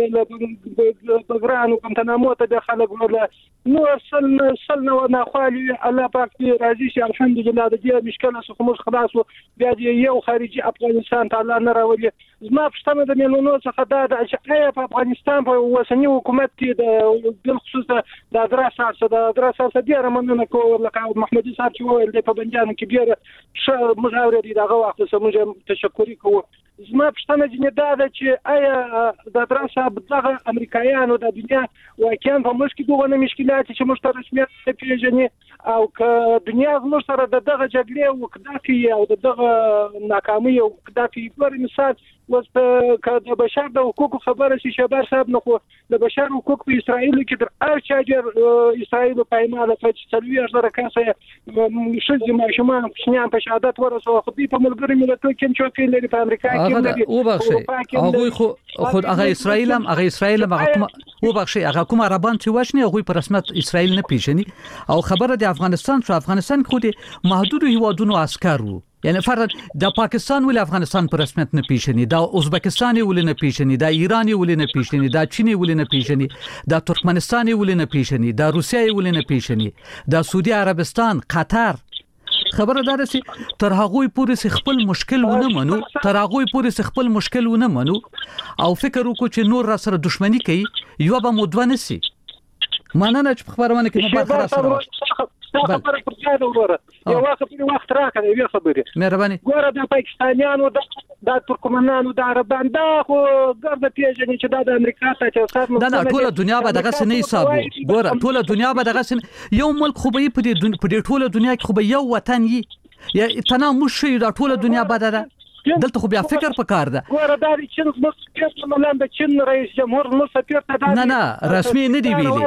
بګرانو کوم تنامو ته د خلک ولا نو سل سل نو نه خالي الله پاک دې راضي شي الحمدلله د دې مشکل څخه موږ خلاص بیا دې یو خارجي افغانستان ته الله نه راولي. زما پښتنه د ملونو څخه دا د چې په افغانستان په وسنی حکومت کې د بل خصوص د دراسه د دراسه ډیره مننه کوم لکه محمدي صاحب چې ویل د په بنجان کې ډیره مشاوره دي دغه وخت سره موږ تشکر کوو. زما پښتنه جنې دا ده چې آیا د دراسه دغه امریکایانو د دنیا واقعا په موږ کې دوه مشکلات چې موږ ته رسمیت پیژني او که دنیا زموږ سره د دغه جګړې او قدافي او دغه ناکامي او قدافي پر مثال وس که د بشر د حقوقو خبره شي شباب صاحب نو خو د بشر حقوق په اسرائیل کې در هر چاجر اسرائیل په ایماله په چلوي اشاره کاسه شذ ماشومان شنیان په شهادت ورسو خو په ملګری ملتونو کې چې لري په امریکا کې لري او بخښي هغه خو خود هغه اسرائیل هم هغه اسرائیل هم هغه او بخښي هغه کوم عربان چې وښني هغه په رسمیت اسرائیل نه پیژني او خبره د افغانستان شو افغانستان خو د محدود هیوادونو عسكر وو یعنی فرض د پاکستان ول افغانستان په رسمیت نه پیژني دا ازبکستان ول نه پیژني دا ایران ول نه پیژني دا چین ول نه پیژني دا ترکمنستان ول نه پیژني دا روسیه ول نه پیژني دا سعودي عربستان قطر خبره دار سي تر هغه پورې خپل مشکل ونه منو تر هغه پورې خپل مشکل ونه منو او فکر وکړو چې نور را سره دښمنی کوي یو به مودونه سي ماننه چې خبرونه کې مبارک سره خبره پر ځای وروره یو وخت په وخت راکړه یو خبره مهرباني ګوره د پاکستانیانو د ترکمنانو د عربان دا خو ګرځي پیژنې چې د امریکا ته چې صاحب دا ټول دنیا به دغه سنې حساب ګوره ټول دنیا به دغه سن یو ملک خو به په دې ټول دنیا کې خو به یو وطن یي یا تنام مش دا ټول دنیا به ده دلته خو بیا فکر پکار ده ګوره دا چې موږ په ملاند چین رئیس جمهور نو سفیر ته نه نه رسمي نه دی ویلي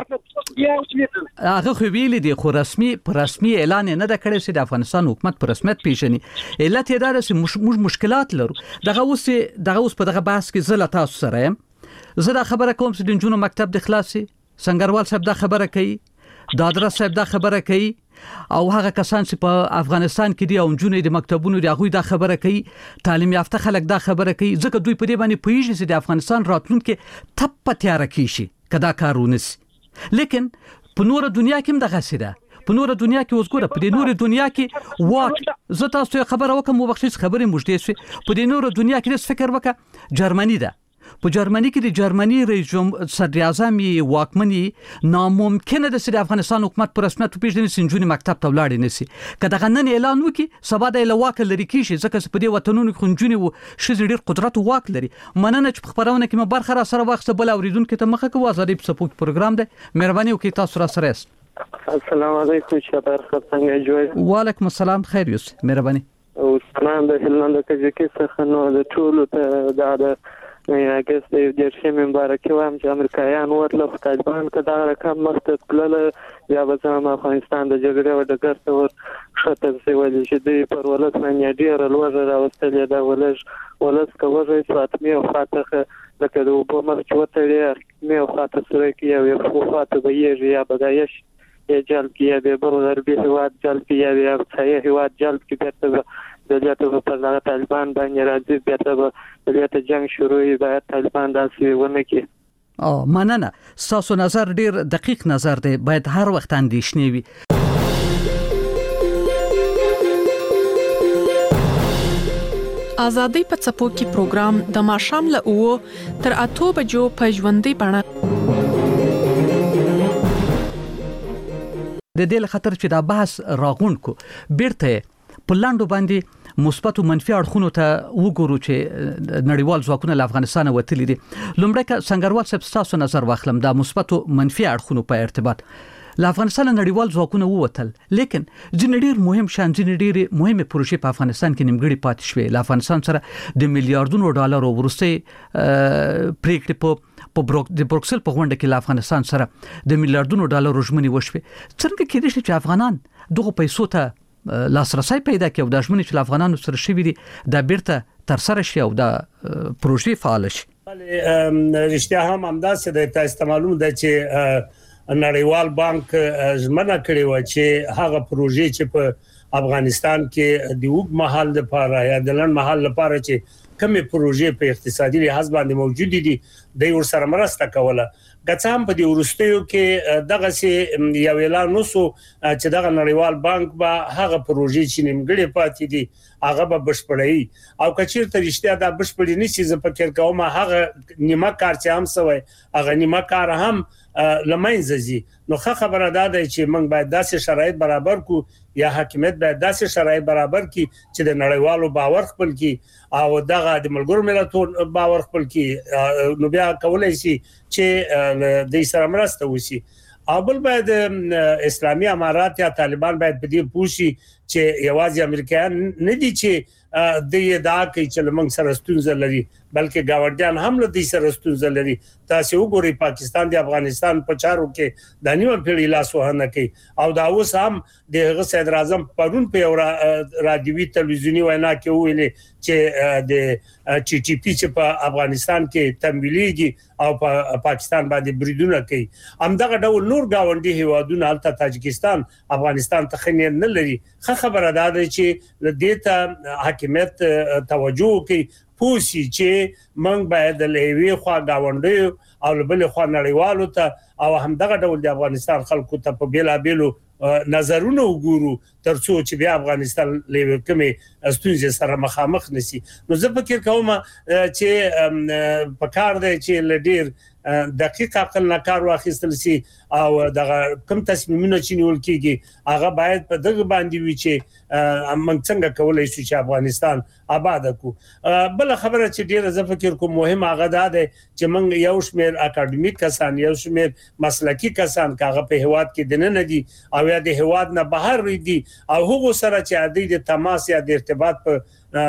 هغه خو ویلي دی خو رسمي پر رسمي اعلان نه د کړی چې د افغانستان حکومت پر رسمیت پیژني علت یې دا چې موږ مشکلات لرو دغه اوس دغه اوس په دغه بحث کې زله تاسو سره يم زه دا خبره کوم چې د جنونو مکتب د خلاصي سنگروال صاحب دا خبره کوي دادرا صاحب دا خبره کوي او هغه کسان چې په افغانستان کې دي او جنونو د مکتبونو دی هغه دا خبره کوي تعلیم یافته خلک دا خبره کوي ځکه دوی په دې باندې پوهیږي چې د افغانستان راتلونکي تپ پتیار کیشي کدا کارونس لیکن په نور دنیا کې هم دغه سیده په نور دنیا کې اوس ګوره په دې نور دنیا کې واټ زه تاسو خبره وکم مبخص خبرې مجدي شي په دې نور دنیا کې فکر وکړه جرمني ده په جرمني کې د جرمني رئیس جمهور صدر اعظم واکمني ناممکنه ده چې د افغانستان حکومت پر رسمیت پیژني سنجونی مکتب ته ولاړ نه سي کله غنن اعلان وکي سبا د لواک لري کیږي ځکه په دې وطنونو خنجونی و شې ډیر قدرت او واک لري مننه چې خبرونه کې مبارخه را سره وخت بل اوریدونکو ته مخه کوه ازادي په سپوک پروګرام ده مهرباني وکي تاسو را سره السلام علیکم شباب څنګه جوړ وعلیکم السلام خیر یوس مهرباني او سلام د هلند کجکي څخه نو د ټولو ته د یا ګس د جرشي مبارکي وایم چې امریکایان ورته طالبان کدا رقم مخته کړل یا وزم افغانستان د جګړې و د ګرځ ور شته سی ولې چې د پر ولس باندې ډیر لوړ راوستل دا ولش ولس کوي فاطمه او فاتحه لکه د په مخ چوته لري مې او فاتحه سره کې یو په فاتحه به یې یا بدایش یې جل کې به برغر به هواد جل کې یا صحیح هواد جل کې به دلیته په لاره طالبان باندې راځي بیا ته دلیته جنگ شروعي باید طالبان داسې ونه کې او مننه تاسو نظر ډیر دقیق نظر دی باید هر وخت اندیشنه وي ازادي په چپو کې پروګرام د ماشام له او تر اته بجو په ژوندۍ بڼه د دې خطر چې دا بحث راغون کو بیرته په لاندو باندې مثبت او منفي اړخونو ته وګورو چې نړیوال ځواکونه له افغانستان وتلي دي لومړی که څنګهوال صاحب تاسو نظر واخلم دا مثبت او منفي اړخونو په ارتباط له افغانستان نړیوال ځواکونه ووتل لیکن ځینې ډیر مهم شان ځینې ډیر مهمه پروژې په افغانستان کې نیمګړې پاتې شوې له افغانستان سره د میلیارډونو ډالرو ورسته پریکړې په په بروک د بروکسل په غونډه کې افغانستان سره د میلیارډونو ډالرو ژمنې وشوي. څنګه کېدای شي چې افغانان دغه پیسو ته لاسرسي پیدا کړي او د ژمنې چې افغانانو سره شوي دي د بیرته تر سره شي او د پروژې فعال شي؟ رښتیا هم همداسې د تاسو معلوم ده چې نړیوال بانک ژمنه کړې و چې هغه پروژې چې په افغانستان کې د وګ محل لپاره یا د لن محل لپاره چې کومه پروژې په اقتصادي لحاظ باندې موجود دي د ور سره مرسته کوله. ګڅام په دې ورستیو کې دغه سي یو اعلان نوسو چې دغه نړیوال بانک به هغه پروژې چې نیمګړې پاتې دي هغه به بشپړي او کچیر ته رښتیا دا بشپړي نشي. زه فکر کوم هغه نیمه کار چې هم سوی هغه نیمه کار هم لمنځي. نو ښه خبره ده چې موږ باید داسې شرایط برابر کو یا حکومت باید داسې شرایط برابر کړي چې د نړیوالو باور خپل کړي او دغه د ملګرو ملتونو باور خپل کړي. نو بیا کولای شي چې د دې سره مرسته وشي. او بل باید اسلامي امارات یا طالبان باید په دې پوښي چې یوازې امریکایان نه دي چې د ادعا کوي چې لمن سره ستونزه لري بلکې گاونډیان هم له دې سره ستونزه لري. تاسو وګورئ پاکستان د افغانستان په چارو کې د نیو پیړۍ لاس وهنه کوي او دا اوس هم د صدر اعظم پرون په یو رادیوي تلویزیونی وینا کې ویلي چې د چي ټي پی چې په افغانستان کې تمویلېږي او په پاکستان باندې بریدونه کوي. همدغه ډول نور گاونډي هیوادونه البته تاجکستان افغانستان ته خنیر نه لري. ښه خبره ده چې د دې ته حکومت توجه کوي پوسی چې موږ باید له یوې خوا گاونډي او له بل خوا نړیوالو ته او همدغه ډول د افغانستان خلکو ته په بیلا بیلو نظرونه وګورو ترڅو چې بیا افغانستان له کومې ستونزې سره مخامخ نشي. نو زه فکر کوم چې په کار دی چې لډیر دقیق عقل نه کار واخیستل سي او دغه کوم تصمیمونه چې نیول کیږي هغه باید په دغه باندې وي چې موږ څنګه کولای شو چې افغانستان آباد کو. بل خبره چې ډیره زه فکر کوم مهمه هغه ده چې موږ یو شمېر اکاډمیک کسان یو شمېر مسلکی کسان کاغه په هواد کې دنه نه دي او یا د هواد نه بهر دي او هغه سره چې عادي د تماس یا د ارتباط په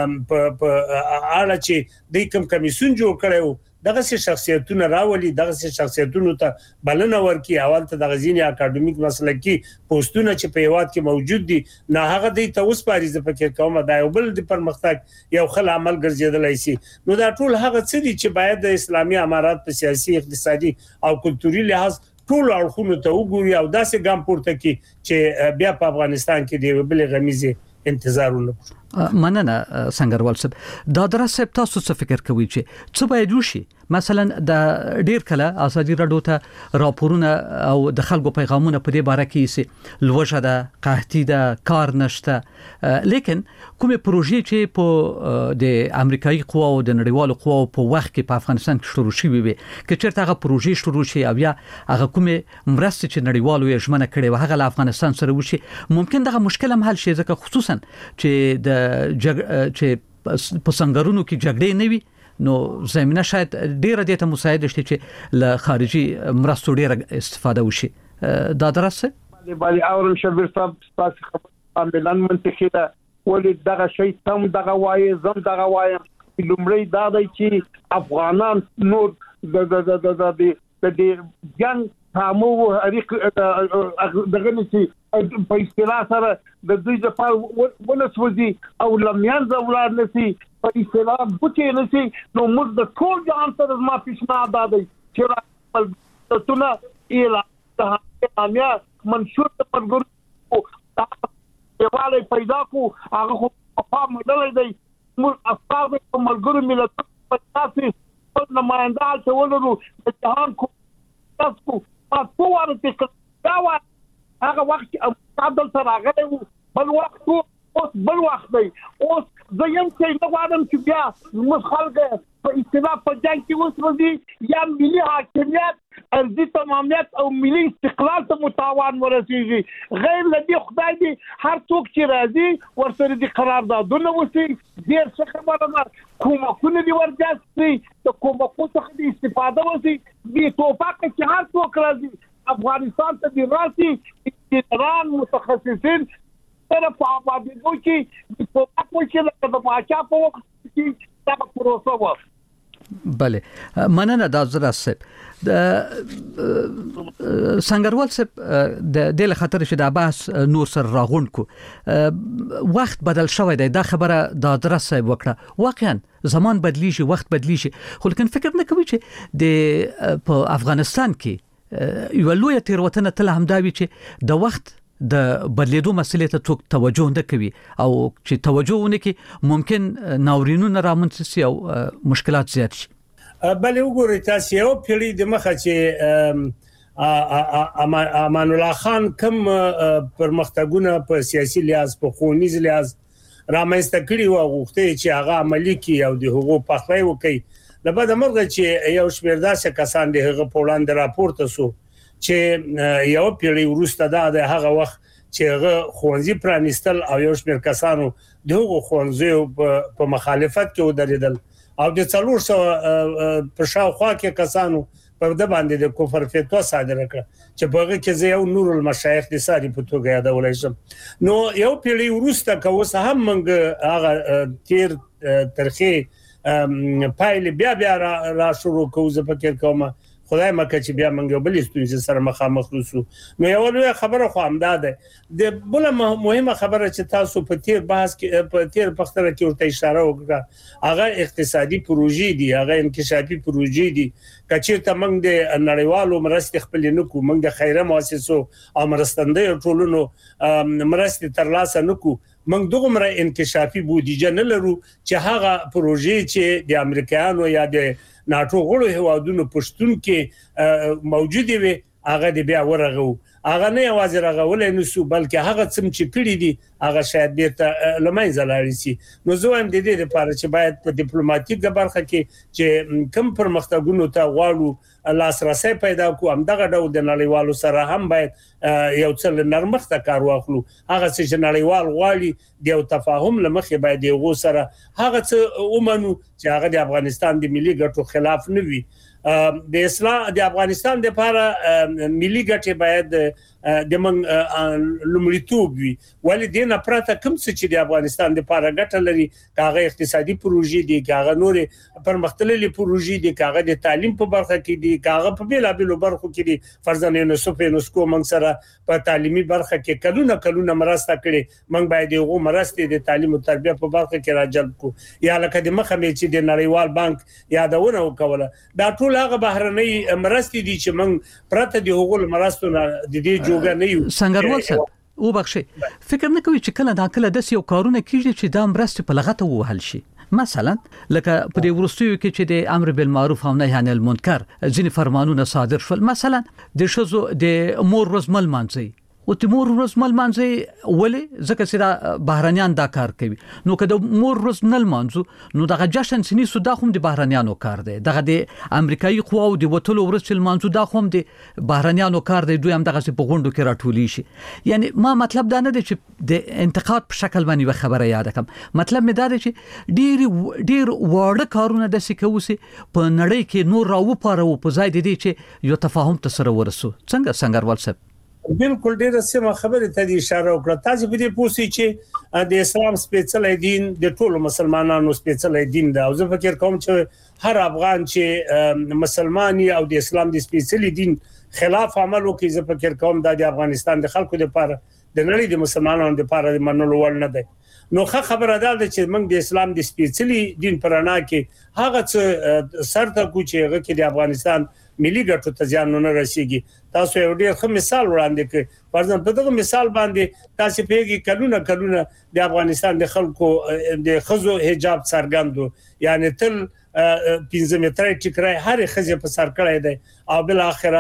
په اړه چې د کوم کمیسون جوړ کړو دغه شخصیتونه راولي دغه شخصیتونو ته بلنه ورکي اول ته د غزینی اکاډمیک مسلکی پوسټونه چې په هواد کې موجود دي نه هغه د توس پاریزه فکر کوم دا یو بل د پرمختګ یو خل عمل ګرځیدلای شي. نو دا ټول هغه څه دي چې باید د اسلامي امارات په سیاسي اقتصادي او کلتوري لحاظ ټول اړخونو ته وګوري او داسې ګام پورته کړي چې بیا په افغانستان کې دی بل غمیزه انتظارونه. مننه سنگروال صاحب. دا درسه تاسو څه فکر کوئ چې څه باید وشي؟ مثلا د ډیر کله ازادي راډیو ته راپورونه او د خلکو پیغامونه په دې باره کې سي لوجه ده قحطي ده کار نشته لیکن کومه پروژې چې په د امریکایي قواو او د نړیوالو قواو په وخت کې په افغانستان کې شروع شوې وي چې چیرته هغه پروژې شروع شي او یا هغه کومه مرستې چې نړیوالو یې ژمنه کړې و هغه له افغانستان سره وشي ممکن دغه مشکل هم حل شي ځکه خصوصا چې د جګ چې په څنګهونو کې جګړې نه وي نو زمينه شاید ډیره د ته مساعد شي چې له خارجي مرستو ډیره استفاده وشي. دا درسه باندې اورم شبیر صاحب تاسو خبر امبلان منطقي ده ولې دغه شی تم دغه وایي زم دغه وایم لومړی دا دی چې افغانان نور د د د د د د جنگ تامو اړیک دغه نشي په اصطلاح سره د دوی لپاره ولسوځي او لمیان زولار نشي په اصطلاح بوتي نشي نو موږ د ټول ځان سره ما پیشنهاد دادی چې تونه ایلا تهامیا منشور پرګور یواله پیدا کو هغه خو په مدل دی موږ افکار په ملګرو ملت په تاسو په نمائنده ته ولرو د جهان کو تاسو په ټول ته دا هغه وخت عبدل سره غلې بل وخت اوس بل وخت دی اوس زیم چې نو غواړم چې بیا مخالګه په اصطلاح په جنگ کې وسوځي یا ملي حاکمیت ارضي تمامیت او ملي استقلال ته متاوان ورسیږي غیر لدی خدای دی هر څوک چې راځي ورسره دي قراردادونه وسی ډیر څه خبره ده کومه کونه دی ورځي ته کومه څه دي استفاده وسی دي توفاق چې هر څوک راځي افغانستان ته دی راسي ایران متخصصین طرف آبادی کو چې په پاکو چې د ماچا په وخت کې دا پروسه و بله مننه دا زرا صاحب د سنگروال صاحب د دل خاطر چې دا بحث نور سره راغون کو وخت بدل شوی دی دا خبره د درس صاحب وکړه واقعا زمان بدلی شي وخت بدلی شي خو لکه فکر نه کوي چې د په افغانستان کې یو لوی تیروتنه تل همداوي چې د وخت د بدلیدو مسلې ته څوک توجه نه کوي او چې توجه ونه کوي ممکن ناورینونه رامنځته شي او مشکلات زیات شي بلې وګورئ تاسو یو پیړۍ د مخه چې امان الله خان کوم پرمختګونه په سیاسي لحاظ په ښوونیز لحاظ رامنځته کړي و غوښتي چې هغه عملي کړي او د حقوق پخلی وکړي د بعد مرغه چې یو شمېر داسې کسان د هغه په وړاندې راپورته سو چې یو پیړۍ وروسته دا د هغه وخت چې هغه ښوونځي پرانیستل او یو شمېر کسانو د هغو ښوونځیو په مخالفت کې ودرېدل او د څلور سوه په شاوخوا کې کسانو په د باندې د کفر فتوا صادره کړه چې په هغه کې زه یو نور المشایخ د ساري په توګه یادولای شم نو یو پیړۍ وروسته که اوس هم موږ هغه تیر ترخی پایل بیا بیا را شروع کوو زه فکر کوم خدای مکه چې بیا موږ بل ستونزې سره مخامخ وسو نو یو لوی خبره خو همدا ده د بل مهمه خبره چې تاسو په تیر بحث کې په تیر پختره کې ورته اشاره وکړه هغه اقتصادي پروژې دي هغه انکشافي پروژې دي کچېرته موږ د نړیوالو مرستې خپل نه کو موږ د خیره مؤسسو او مرستندوی ټولونو مرستې ترلاسه نکو موږ دغه انکشافي بودیجه نه لرو چې هغه پروژې چې د امریکایانو یا د ناتو غړو هوادونو پښتون کې موجوده وي هغه د بیا ورغو هغه نه یوازې رغولې نو سو بلکې هغه څم چې کړی دي هغه شاید بیرته لمنځه لاړ شي نو زه هم د دې لپاره چې باید په ډیپلوماټیک برخه کې چې کم پرمختګونو ته غواړو لاسرسي پیدا کوو هم دغه ډول د نړیوالو سره هم باید یو څل نرمخته کار واخلو هغه چې نړیوال غواړي د یو تفاهم لمخې باید یو سره هغه څه ومنو چې هغه د افغانستان د ملي ګټو خلاف نه وي د اسلام د افغانستان لپاره ملي ګټې باید د من لومړیتوب وي ولې دینه پراته کوم څه چې د افغانستان لپاره ګټه لري کاغه اقتصادي پروژې دي کاغه نور پرمختللي پروژې دي کاغه د تعلیم په برخه کې دي کاغه په بیلابیلو برخو کې دي فرضاً نو سپه نو سکو موږ سره په تعلیمي برخه کې کلونه کلونه مرسته کړي موږ باید یو مرسته د تعلیم او تربیه په برخه کې راجلب کو یا لکه د مخه مې چې د نړیوال بانک یادونه وکوله دا ټول هغه بهرنۍ مرستې دي چې موږ پرته د حقوق مرستو نه د دې جوګه نه یو څنګه صاحب او بخښي فکر نه کوي چې کله دا کله د یو کارونه کیږي چې دا مرستې په لغته وهل شي مثلا لکه په دې ورستیو کې چې د امر بالمعروف او نهي عن المنکر ځینې فرمانونه صادر شول مثلا د شزو د مور رزمل مانځي او تیمور روز مل مانځي ولې ځکه چې دا بهرانيان دا کار کوي نو که د مور روز نل مانځو نو دغه جشن سني سودا هم د بهرانيانو کار دی دغه د امریکایي قواو د وټلو ورسل مانځو دا هم د بهرانيانو کار دی دوی هم دغه په غونډو کې راټولي شي یعنی ما مطلب دا نه دی چې د انتقاد په شکل باندې خبره یاد کم مطلب مې دا دی چې ډیر ډیر واړه کارونه د سکوسي په نړۍ کې نور راو پاره په ځای دي چې یو تفاهم ته سره ورسو څنګه څنګهوال صاحب بالکل ډیره سمه خبره ته اشاره وکړه تاسو په دې پوښتنه چې د اسلام سپېڅلې دین د ټولو مسلمانانو سپېڅلې دین دا او زه فکر کوم چې هر افغان چې مسلماني او د اسلام د سپېڅلې دین خلاف عمل وکړي زه فکر کوم دا د افغانستان د خلکو لپاره د نړۍ د مسلمانانو لپاره د منلو وړ نه دی نو خبره ده چې موږ د اسلام د سپېڅلې دین پرانا کې هغه څه سرته کوچې هغه کې د افغانستان ملي ګټو ته ځان نه رسیږي تاسو یو ډیر ښه مثال وړاندې کړ فرضاً په دغه مثال باندې تاسو پیږي کلونه کلونه د افغانستان د خلکو د خزو حجاب څرګندو یعنی تل پنځه متره ټیکرای هر خزه په سر کړی دی او بل اخره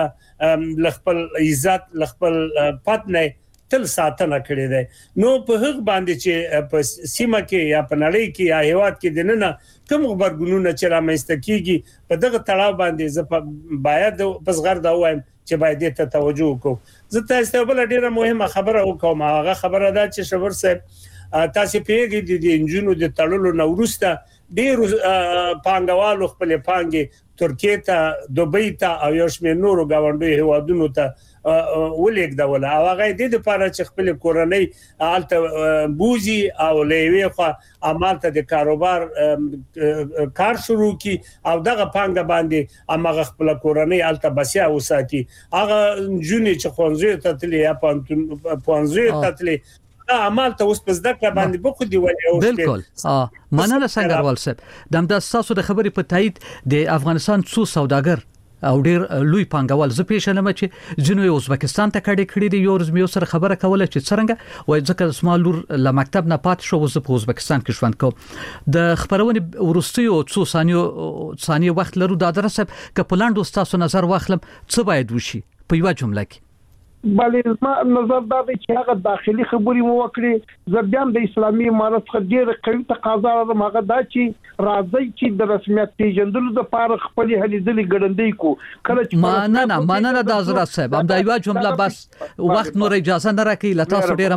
لخپل عزت لخپل پاتنه تل ساتنه کړی دی نو په هغه باندې چې په سیمه کې یا په نړۍ کې یا هیواد کې دنه کوم خبرګونونه چې رامنځته کیږي په دغه تړاو باندې زه باید پس غر دا وایم چې باید ته توجه وکړو زه تاسو ته بل ډیره مهمه خبره وکوم هغه خبره ده چې شور صاحب تاسو پیږي د انجونو د تړلو نورسته ډیر پانګوالو خپل پانګي ترکیه ته دوبۍ ته او یو شمېر نورو غونډو هیوادونو ته ولېګ دا او هغه د لپاره چې خپل کورنۍ الته بوزي او لوي خو عملته د کاروبار کار شروع کی او دغه پانګه باندې امغه خپل کورنۍ الته بسیا وساتي هغه جونې چې خونځي ته تللی یا پونځي ته تللی عمل ته اوس پس دغه باندې بخو دی ولې او بالکل اه مننه سنگروال صاحب د تاسو د خبرې په تایید د افغانستان څو سوداګر او ډیر لوی پانګوال زه پیښنم چې جنوبي ازبکستان ته کډې کړې دي یو ورځ مې سره خبره کوله چې څنګه وای ځکه سمالور ل مکتب نه پات شو وز په ازبکستان کې ژوند کوم د خبرونه ورستیو څو ثانیو ثانیه وخت لرو د درسه ک پلاند تاسو نظر واخلم څه باید وشي په یو جمله کې بلې ما نظر دا دی چې هغه داخلي خبري مو وکړي زبیان د اسلامي امارت خدای قوي تقاضا لرم هغه دا چې راځي چې د رسمیت پیژندلو د پاره خپل هلیدلې ګړندې کو کله چې ما نه نه ما نه د حضرت صاحب هم دا یو جمله بس وخت نور اجازه نه راکې لته ډیر